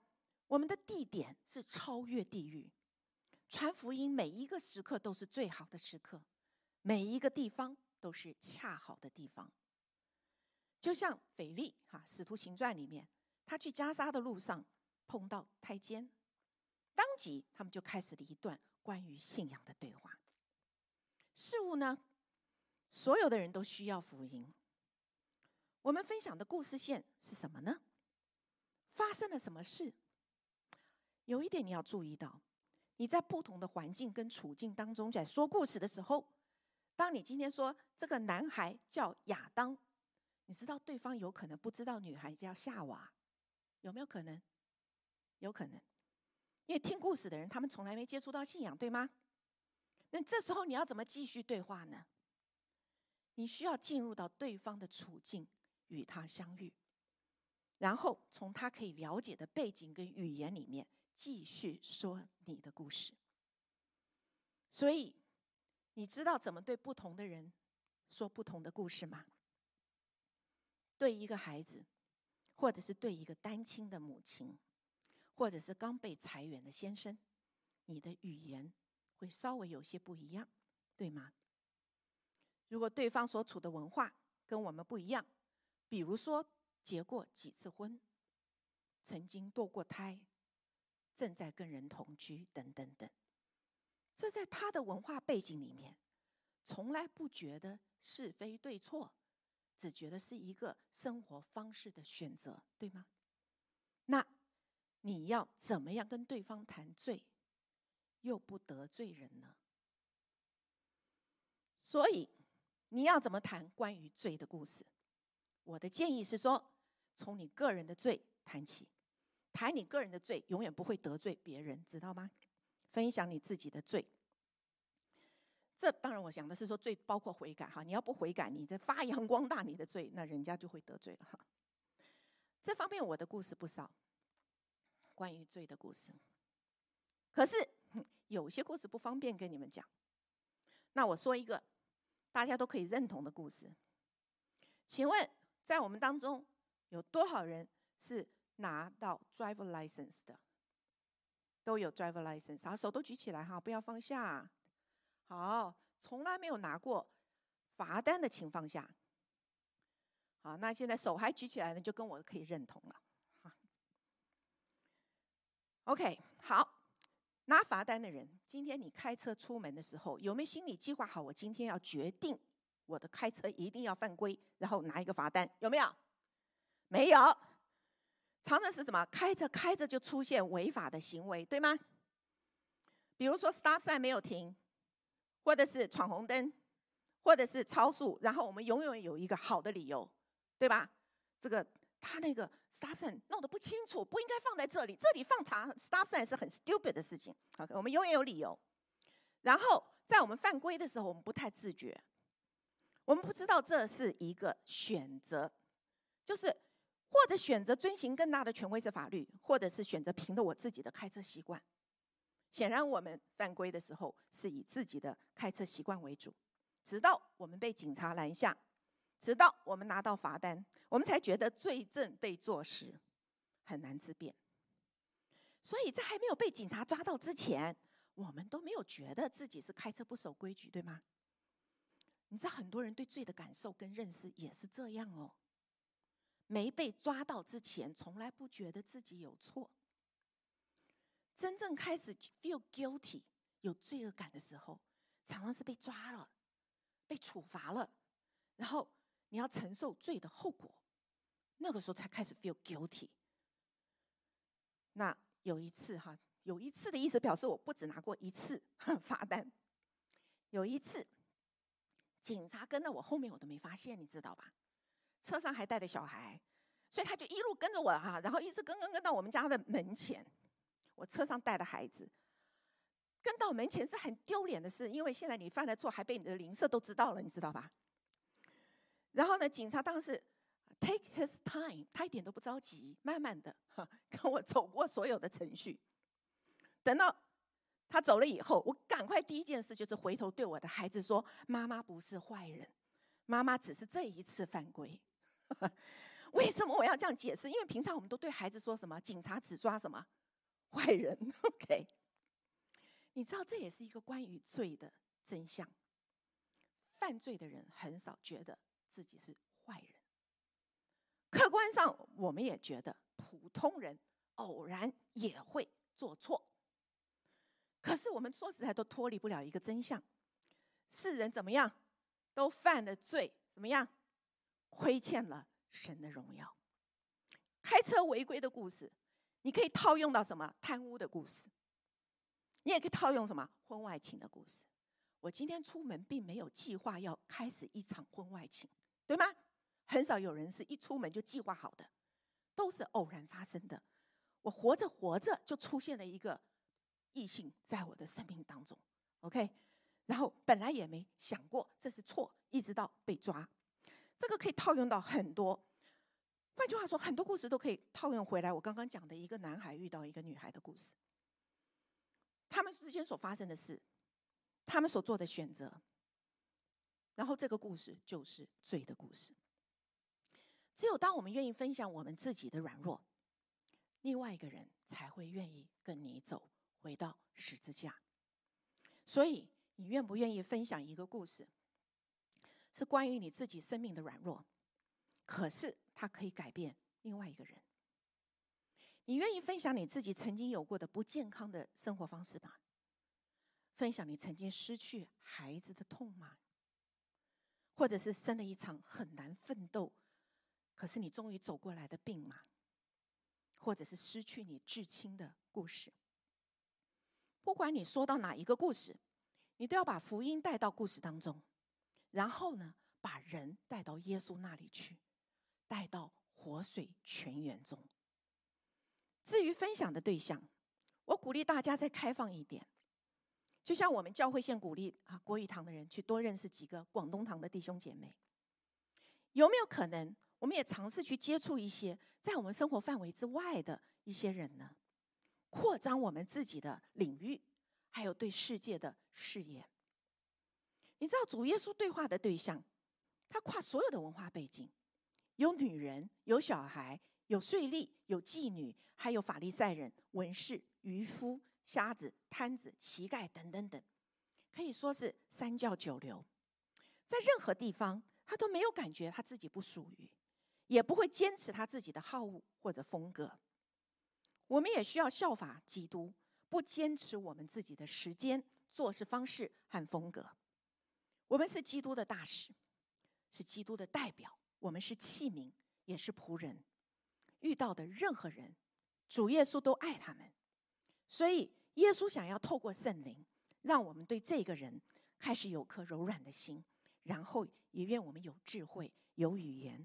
我们的地点是超越地狱，传福音每一个时刻都是最好的时刻，每一个地方都是恰好的地方。就像腓力哈，《使徒行传》里面，他去加沙的路上碰到太监，当即他们就开始了一段关于信仰的对话。事物呢，所有的人都需要福音。我们分享的故事线是什么呢？发生了什么事？有一点你要注意到，你在不同的环境跟处境当中，在说故事的时候，当你今天说这个男孩叫亚当，你知道对方有可能不知道女孩叫夏娃，有没有可能？有可能，因为听故事的人他们从来没接触到信仰，对吗？那这时候你要怎么继续对话呢？你需要进入到对方的处境，与他相遇，然后从他可以了解的背景跟语言里面继续说你的故事。所以你知道怎么对不同的人说不同的故事吗？对一个孩子，或者是对一个单亲的母亲，或者是刚被裁员的先生，你的语言会稍微有些不一样，对吗？如果对方所处的文化跟我们不一样，比如说结过几次婚，曾经堕过胎，正在跟人同居等等等，这在他的文化背景里面，从来不觉得是非对错，只觉得是一个生活方式的选择，对吗？那你要怎么样跟对方谈罪，又不得罪人呢？所以你要怎么谈关于罪的故事？我的建议是说，从你个人的罪谈起，谈你个人的罪永远不会得罪别人，知道吗？分享你自己的罪，这当然我想的是说罪包括悔改哈，你要不悔改，你在发扬光大你的罪，那人家就会得罪了哈。这方面我的故事不少，关于罪的故事，可是有些故事不方便跟你们讲。那我说一个大家都可以认同的故事。请问在我们当中有多少人是拿到 driver license 的？都有 driver license， 好，手都举起来哈，不要放下。好，从来没有拿过罚单的请放下。好，那现在手还举起来呢，就跟我可以认同了。OK， 好。拿罚单的人，今天你开车出门的时候，有没有心里计划好，我今天要决定我的开车一定要犯规，然后拿一个罚单，有没有？没有。常常是什么？开着开着就出现违法的行为，对吗？比如说 stop sign 没有停，或者是闯红灯，或者是超速，然后我们永远有一个好的理由，对吧？这个他那个 stop sign 弄得不清楚，不应该放在这里，这里放查 stop sign 是很 stupid 的事情。好，我们永远有理由。然后在我们犯规的时候，我们不太自觉，我们不知道这是一个选择，就是或者选择遵循更大的权威是法律，或者是选择凭着我自己的开车习惯。显然我们犯规的时候是以自己的开车习惯为主，直到我们被警察拦下，直到我们拿到罚单，我们才觉得罪证被坐实，很难自辩。所以在还没有被警察抓到之前，我们都没有觉得自己是开车不守规矩，对吗？你知道很多人对罪的感受跟认识也是这样哦。没被抓到之前，从来不觉得自己有错。真正开始 feel guilty 有罪恶感的时候，常常是被抓了，被处罚了，然后你要承受罪的后果，那个时候才开始 feel guilty。那有一次哈，有一次的意思表示我不只拿过一次罚单。有一次，警察跟在我后面，我都没发现，你知道吧？车上还带着小孩，所以他就一路跟着我哈，然后一直跟跟跟到我们家的门前。我车上带的孩子，跟到门前是很丢脸的事，因为现在你犯了错，还被你的邻舍都知道了，你知道吧？然后呢，警察当时 take his time， 他一点都不着急，慢慢的跟我走过所有的程序。等到他走了以后，我赶快第一件事就是回头对我的孩子说：“妈妈不是坏人，妈妈只是这一次犯规。”为什么我要这样解释？因为平常我们都对孩子说什么？警察只抓什么？ 坏人。OK， 你知道这也是一个关于罪的真相。犯罪的人很少觉得自己是坏人，客观上我们也觉得普通人偶然也会做错。可是我们说实在都脱离不了一个真相：世人怎么样，都犯了罪，怎么样，亏欠了神的荣耀。开车违规的故事，你可以套用到什么？贪污的故事，你也可以套用什么？婚外情的故事。我今天出门并没有计划要开始一场婚外情，对吗？很少有人是一出门就计划好的，都是偶然发生的。我活着活着就出现了一个异性在我的生命当中 ，OK， 然后本来也没想过这是错，一直到被抓。这个可以套用到很多，换句话说，很多故事都可以套用回来。我刚刚讲的一个男孩遇到一个女孩的故事，他们之间所发生的事，他们所做的选择，然后这个故事就是罪的故事。只有当我们愿意分享我们自己的软弱，另外一个人才会愿意跟你走回到十字架。所以你愿不愿意分享一个故事，是关于你自己生命的软弱，可是它可以改变另外一个人？你愿意分享你自己曾经有过的不健康的生活方式吗？分享你曾经失去孩子的痛吗？或者是生了一场很难奋斗，可是你终于走过来的病吗？或者是失去你至亲的故事？不管你说到哪一个故事，你都要把福音带到故事当中，然后呢，把人带到耶稣那里去，带到活水泉源中。至于分享的对象，我鼓励大家再开放一点。就像我们教会现鼓励啊国语堂的人去多认识几个广东堂的弟兄姐妹，有没有可能我们也尝试去接触一些在我们生活范围之外的一些人呢？扩张我们自己的领域，还有对世界的视野。你知道主耶稣对话的对象，他跨所有的文化背景，有女人，有小孩，有税吏，有妓女，还有法利赛人、文士、渔夫、瞎子、摊子、乞丐等等等，可以说是三教九流。在任何地方，他都没有感觉他自己不属于，也不会坚持他自己的好恶或者风格。我们也需要效法基督，不坚持我们自己的时间、做事方式和风格。我们是基督的大使，是基督的代表，我们是器皿，也是仆人。遇到的任何人，主耶稣都爱他们。所以耶稣想要透过圣灵，让我们对这个人开始有颗柔软的心，然后也愿我们有智慧、有语言。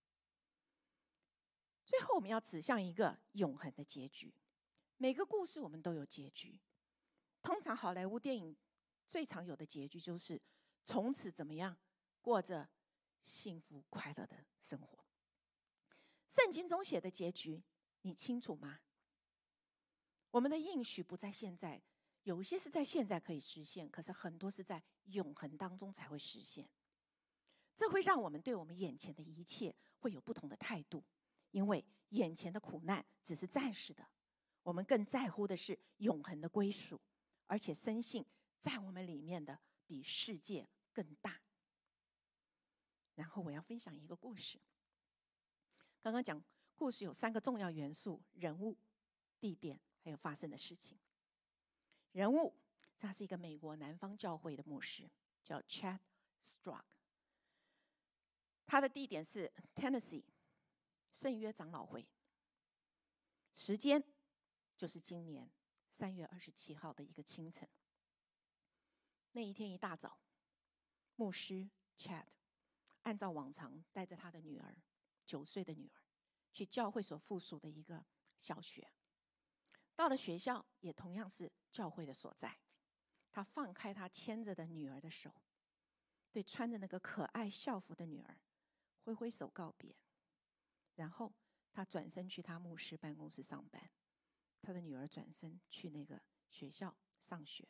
最后我们要指向一个永恒的结局。每个故事我们都有结局，通常好莱坞电影最常有的结局就是从此怎么样过着幸福快乐的生活。圣经中写的结局你清楚吗？我们的应许不在现在，有一些是在现在可以实现，可是很多是在永恒当中才会实现。这会让我们对我们眼前的一切会有不同的态度，因为眼前的苦难只是暂时的，我们更在乎的是永恒的归属，而且深信在我们里面的比世界更大。然后我要分享一个故事。刚刚讲故事有三个重要元素：人物、地点，还有发生的事情。人物，他是一个美国南方教会的牧师，叫 Chad Strack。他的地点是 Tennessee 圣约长老会，时间就是今年三月二十七号的一个清晨。那一天一大早，牧师 Chad 按照往常带着他的女儿，九岁的女儿，去教会所附属的一个小学。到了学校，也同样是教会的所在。他放开他牵着的女儿的手，对穿着那个可爱校服的女儿挥挥手告别。然后他转身去他牧师办公室上班，他的女儿转身去那个学校上学。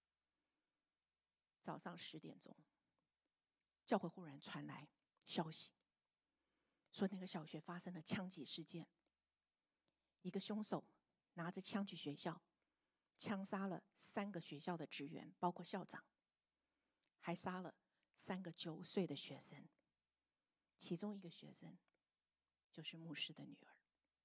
早上十点钟，教会忽然传来消息，说那个小学发生了枪击事件，一个凶手拿着枪去学校，枪杀了三个学校的职员，包括校长，还杀了三个九岁的学生，其中一个学生就是牧师的女儿。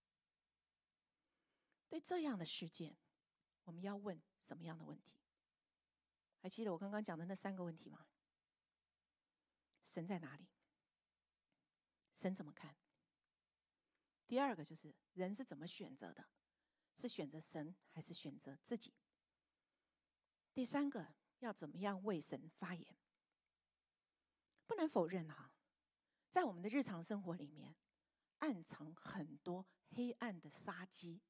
对这样的事件，我们要问什么样的问题？还记得我刚刚讲的那三个问题吗？神在哪里？神怎么看？第二个就是人是怎么选择的？是选择神还是选择自己？第三个，要怎么样为神发言？不能否认哈，在我们的日常生活里面，暗藏很多黑暗的杀机。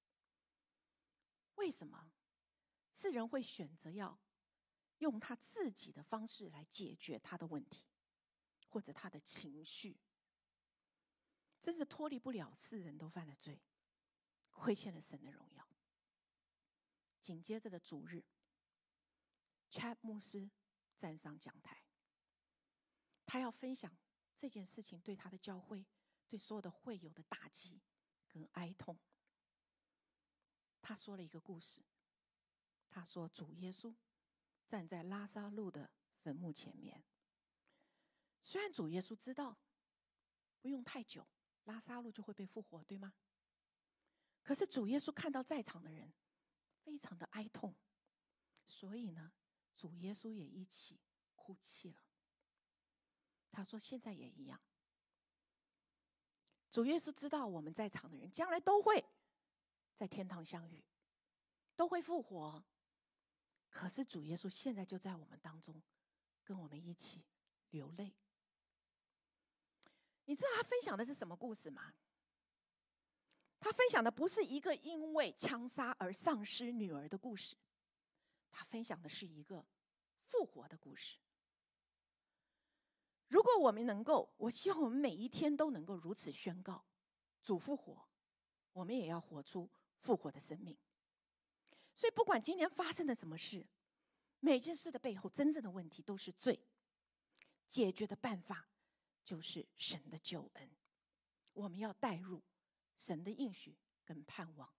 为什么世人会选择要用他自己的方式来解决他的问题，或者他的情绪？真是脱离不了世人都犯了罪，亏欠了神的荣耀。紧接着的主日，Chad 牧师站上讲台，他要分享这件事情对他的教会、对所有的会友的打击跟哀痛。他说了一个故事，他说主耶稣站在拉撒路的坟墓前面，虽然主耶稣知道不用太久拉撒路就会被复活，对吗？可是主耶稣看到在场的人非常的哀痛，所以呢，主耶稣也一起哭泣了。他说现在也一样，主耶稣知道我们在场的人将来都会在天堂相遇，都会复活。可是主耶稣现在就在我们当中，跟我们一起流泪。你知道他分享的是什么故事吗？他分享的不是一个因为枪杀而丧失女儿的故事，他分享的是一个复活的故事。如果我们能够，我希望我们每一天都能够如此宣告主复活，我们也要活出复活的生命。所以不管今天发生了什么事，每件事的背后真正的问题都是罪，解决的办法就是神的救恩。我们要带入神的应许跟盼望。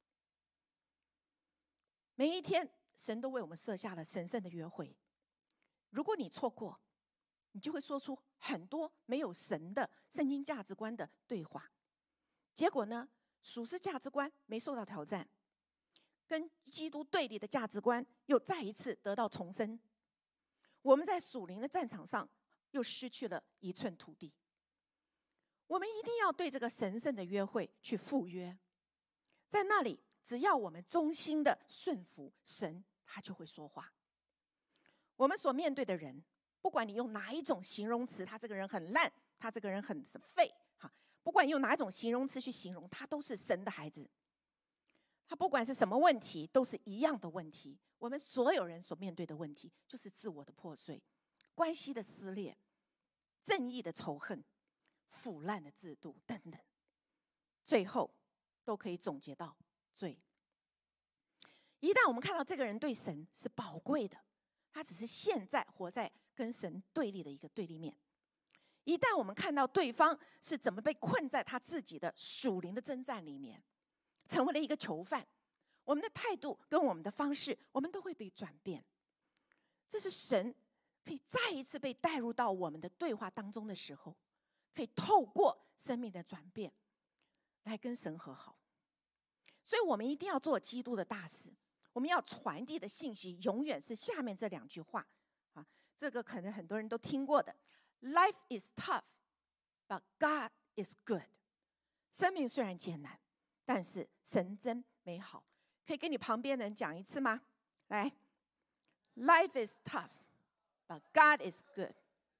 每一天神都为我们设下了神圣的约会，如果你错过，你就会说出很多没有神的圣经价值观的对话，结果呢，属世价值观没受到挑战，跟基督对立的价值观又再一次得到重生，我们在属灵的战场上又失去了一寸土地。我们一定要对这个神圣的约会去赴约，在那里只要我们忠心的顺服神，他就会说话。我们所面对的人，不管你用哪一种形容词，他这个人很烂，他这个人很废，不管你用哪一种形容词去形容，他都是神的孩子。他不管是什么问题，都是一样的问题。我们所有人所面对的问题，就是自我的破碎、关系的撕裂、正义的仇恨、腐烂的制度等等，最后都可以总结到罪。一旦我们看到这个人对神是宝贵的，他只是现在活在跟神对立的一个对立面。一旦我们看到对方是怎么被困在他自己的属灵的征战里面，成为了一个囚犯，我们的态度跟我们的方式，我们都会被转变。这是神可以再一次被带入到我们的对话当中的时候，可以透过生命的转变来跟神和好。所以我们一定要做基督的大使，我们要传递的信息永远是下面这两句话啊，这个可能很多人都听过的 Life is tough, but God is good。 生命虽然艰难，但是神真美好。可以跟你旁边的人讲一次吗？来 Life is tough, but God is good。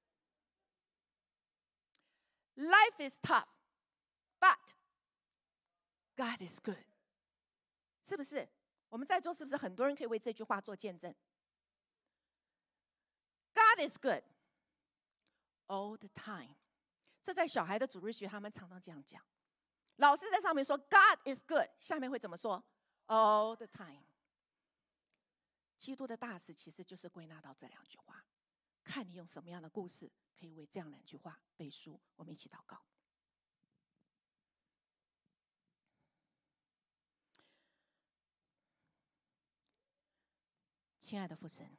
Life is tough, but God is good。 是不是？我们在座是不是很多人可以为这句话做见证？ God is good all the time。 这在小孩的主日学他们常常这样讲，老师在上面说 God is good， 下面会怎么说？ All the time。 基督的大使其实就是归纳到这两句话，看你用什么样的故事可以为这样两句话背书。我们一起祷告。 亲爱的父神，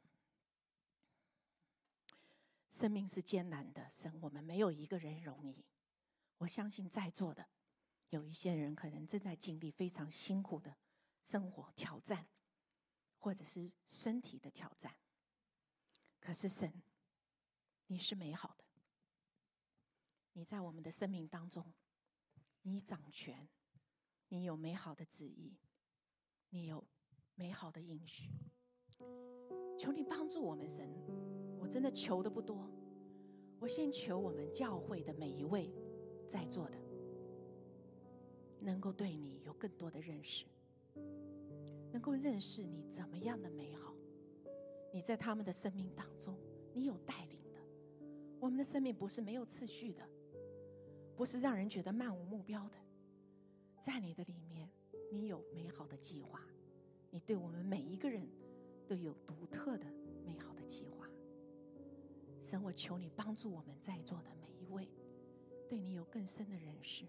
生命是艰难的，神，我们没有一个人容易。我相信在座的有一些人可能正在经历非常辛苦的生活挑战，或者是身体的挑战。可是神，你是美好的，你在我们的生命当中，你掌权，你有美好的旨意，你有美好的应许。求你帮助我们，神，我真的求的不多，我先求我们教会的每一位在座的能够对你有更多的认识，能够认识你怎么样的美好，你在他们的生命当中你有带领的。我们的生命不是没有次序的，不是让人觉得漫无目标的，在你的里面你有美好的计划，你对我们每一个人都有独特的美好的计划。神，我求你帮助我们在座的每一位对你有更深的认识，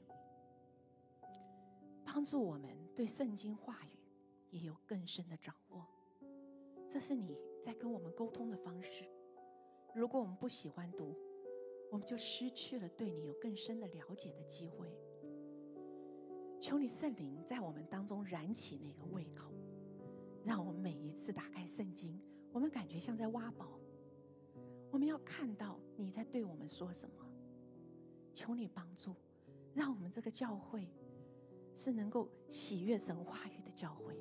帮助我们对圣经话语也有更深的掌握。这是你在跟我们沟通的方式。如果我们不喜欢读，我们就失去了对你有更深的了解的机会。求你圣灵在我们当中燃起那个胃口，让我们每一次打开圣经，我们感觉像在挖宝。我们要看到你在对我们说什么。求你帮助，让我们这个教会是能够喜悦神话语的教会。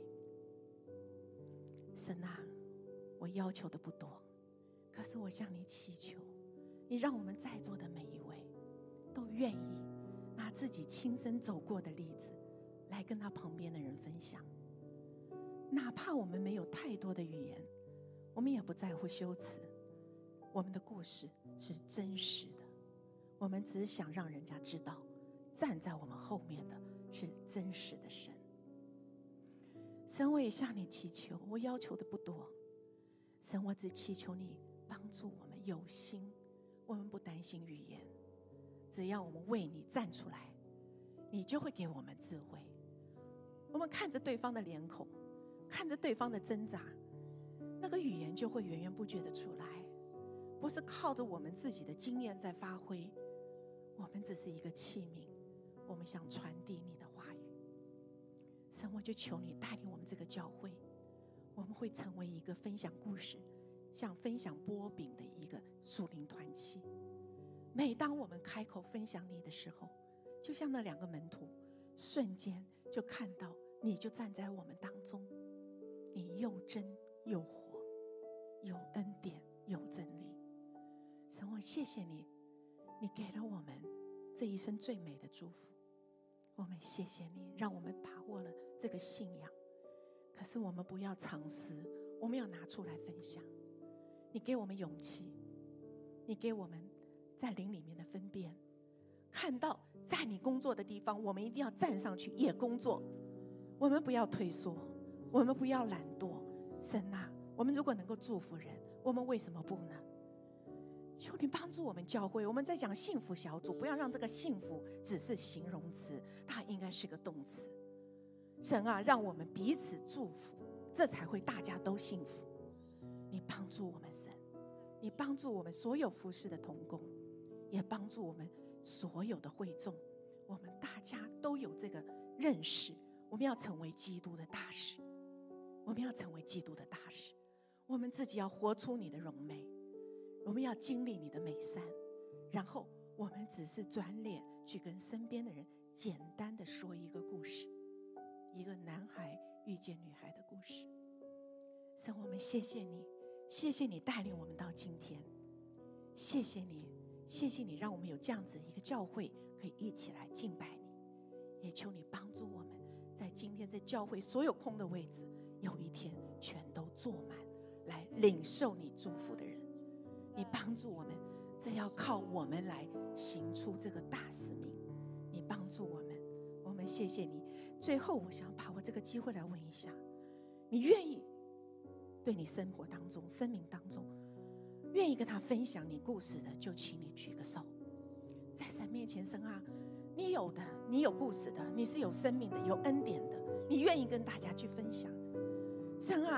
神啊，我要求的不多，可是我向你祈求，你让我们在座的每一位都愿意拿自己亲身走过的例子来跟他旁边的人分享。哪怕我们没有太多的语言，我们也不在乎修辞，我们的故事是真实的，我们只想让人家知道站在我们后面的是真实的神。神，我也向你祈求，我要求的不多，神，我只祈求你帮助我们有心，我们不担心语言，只要我们为你站出来，你就会给我们智慧。我们看着对方的脸孔，看着对方的挣扎，那个语言就会源源不绝的出来，不是靠着我们自己的经验在发挥，我们只是一个器皿，我们想传递你的话语。神，我就求你带领我们这个教会，我们会成为一个分享故事，像分享波饼的一个属灵团契。每当我们开口分享你的时候，就像那两个门徒，瞬间就看到你就站在我们当中，你又真又活，有恩典有真理。神，我谢谢你，你给了我们这一生最美的祝福。我们谢谢你，让我们把握了这个信仰，可是我们不要藏私，我们要拿出来分享。你给我们勇气，你给我们在灵里面的分辨，看到在你工作的地方，我们一定要站上去也工作，我们不要退缩，我们不要懒惰。神啊，我们如果能够祝福人，我们为什么不呢？求你帮助我们教会，我们在讲幸福小组，不要让这个幸福只是形容词，它应该是个动词。神啊，让我们彼此祝福，这才会大家都幸福。你帮助我们，神，你帮助我们所有服侍的同工，也帮助我们所有的会众，我们大家都有这个认识，我们要成为基督的大使，我们要成为基督的大使，我们自己要活出你的荣美，我们要经历你的美善，然后我们只是转脸去跟身边的人简单的说一个故事，一个男孩遇见女孩的故事。神，我们谢谢你，谢谢你带领我们到今天，谢谢你，谢谢你让我们有这样子一个教会可以一起来敬拜你。也求你帮助我们在今天这教会所有空的位置，有一天全都坐满来领受你祝福的人。你帮助我们，这要靠我们来行出这个大使命。你帮助我们，我们谢谢你。最后我想把握这个机会来问一下，你愿意对你生活当中生命当中愿意跟他分享你故事的，就请你举个手。在神面前，神啊，你有的，你有故事的，你是有生命的，有恩典的，你愿意跟大家去分享。神啊，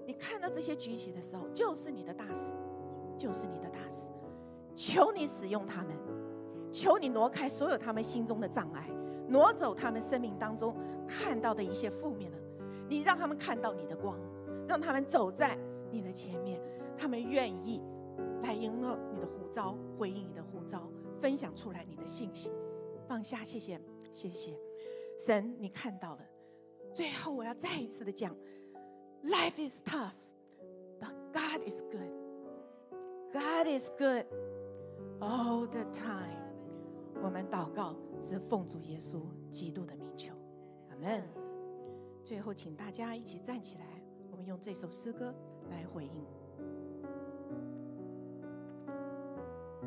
你看到这些举起的时候，就是你的大事，就是你的大事。求你使用他们，求你挪开所有他们心中的障碍，挪走他们生命当中看到的一些负面的，你让他们看到你的光，让他们走在你的前面，他们愿意来迎合你的呼召，回应你的呼召，分享出来你的信息。放下，谢谢，谢谢神，你看到了。最后我要再一次的讲 ，Life is tough, but God is good. God is good all the time. 我们祷告是奉主耶稣基督的名求，阿们。最后，请大家一起站起来，我们用这首诗歌来回应。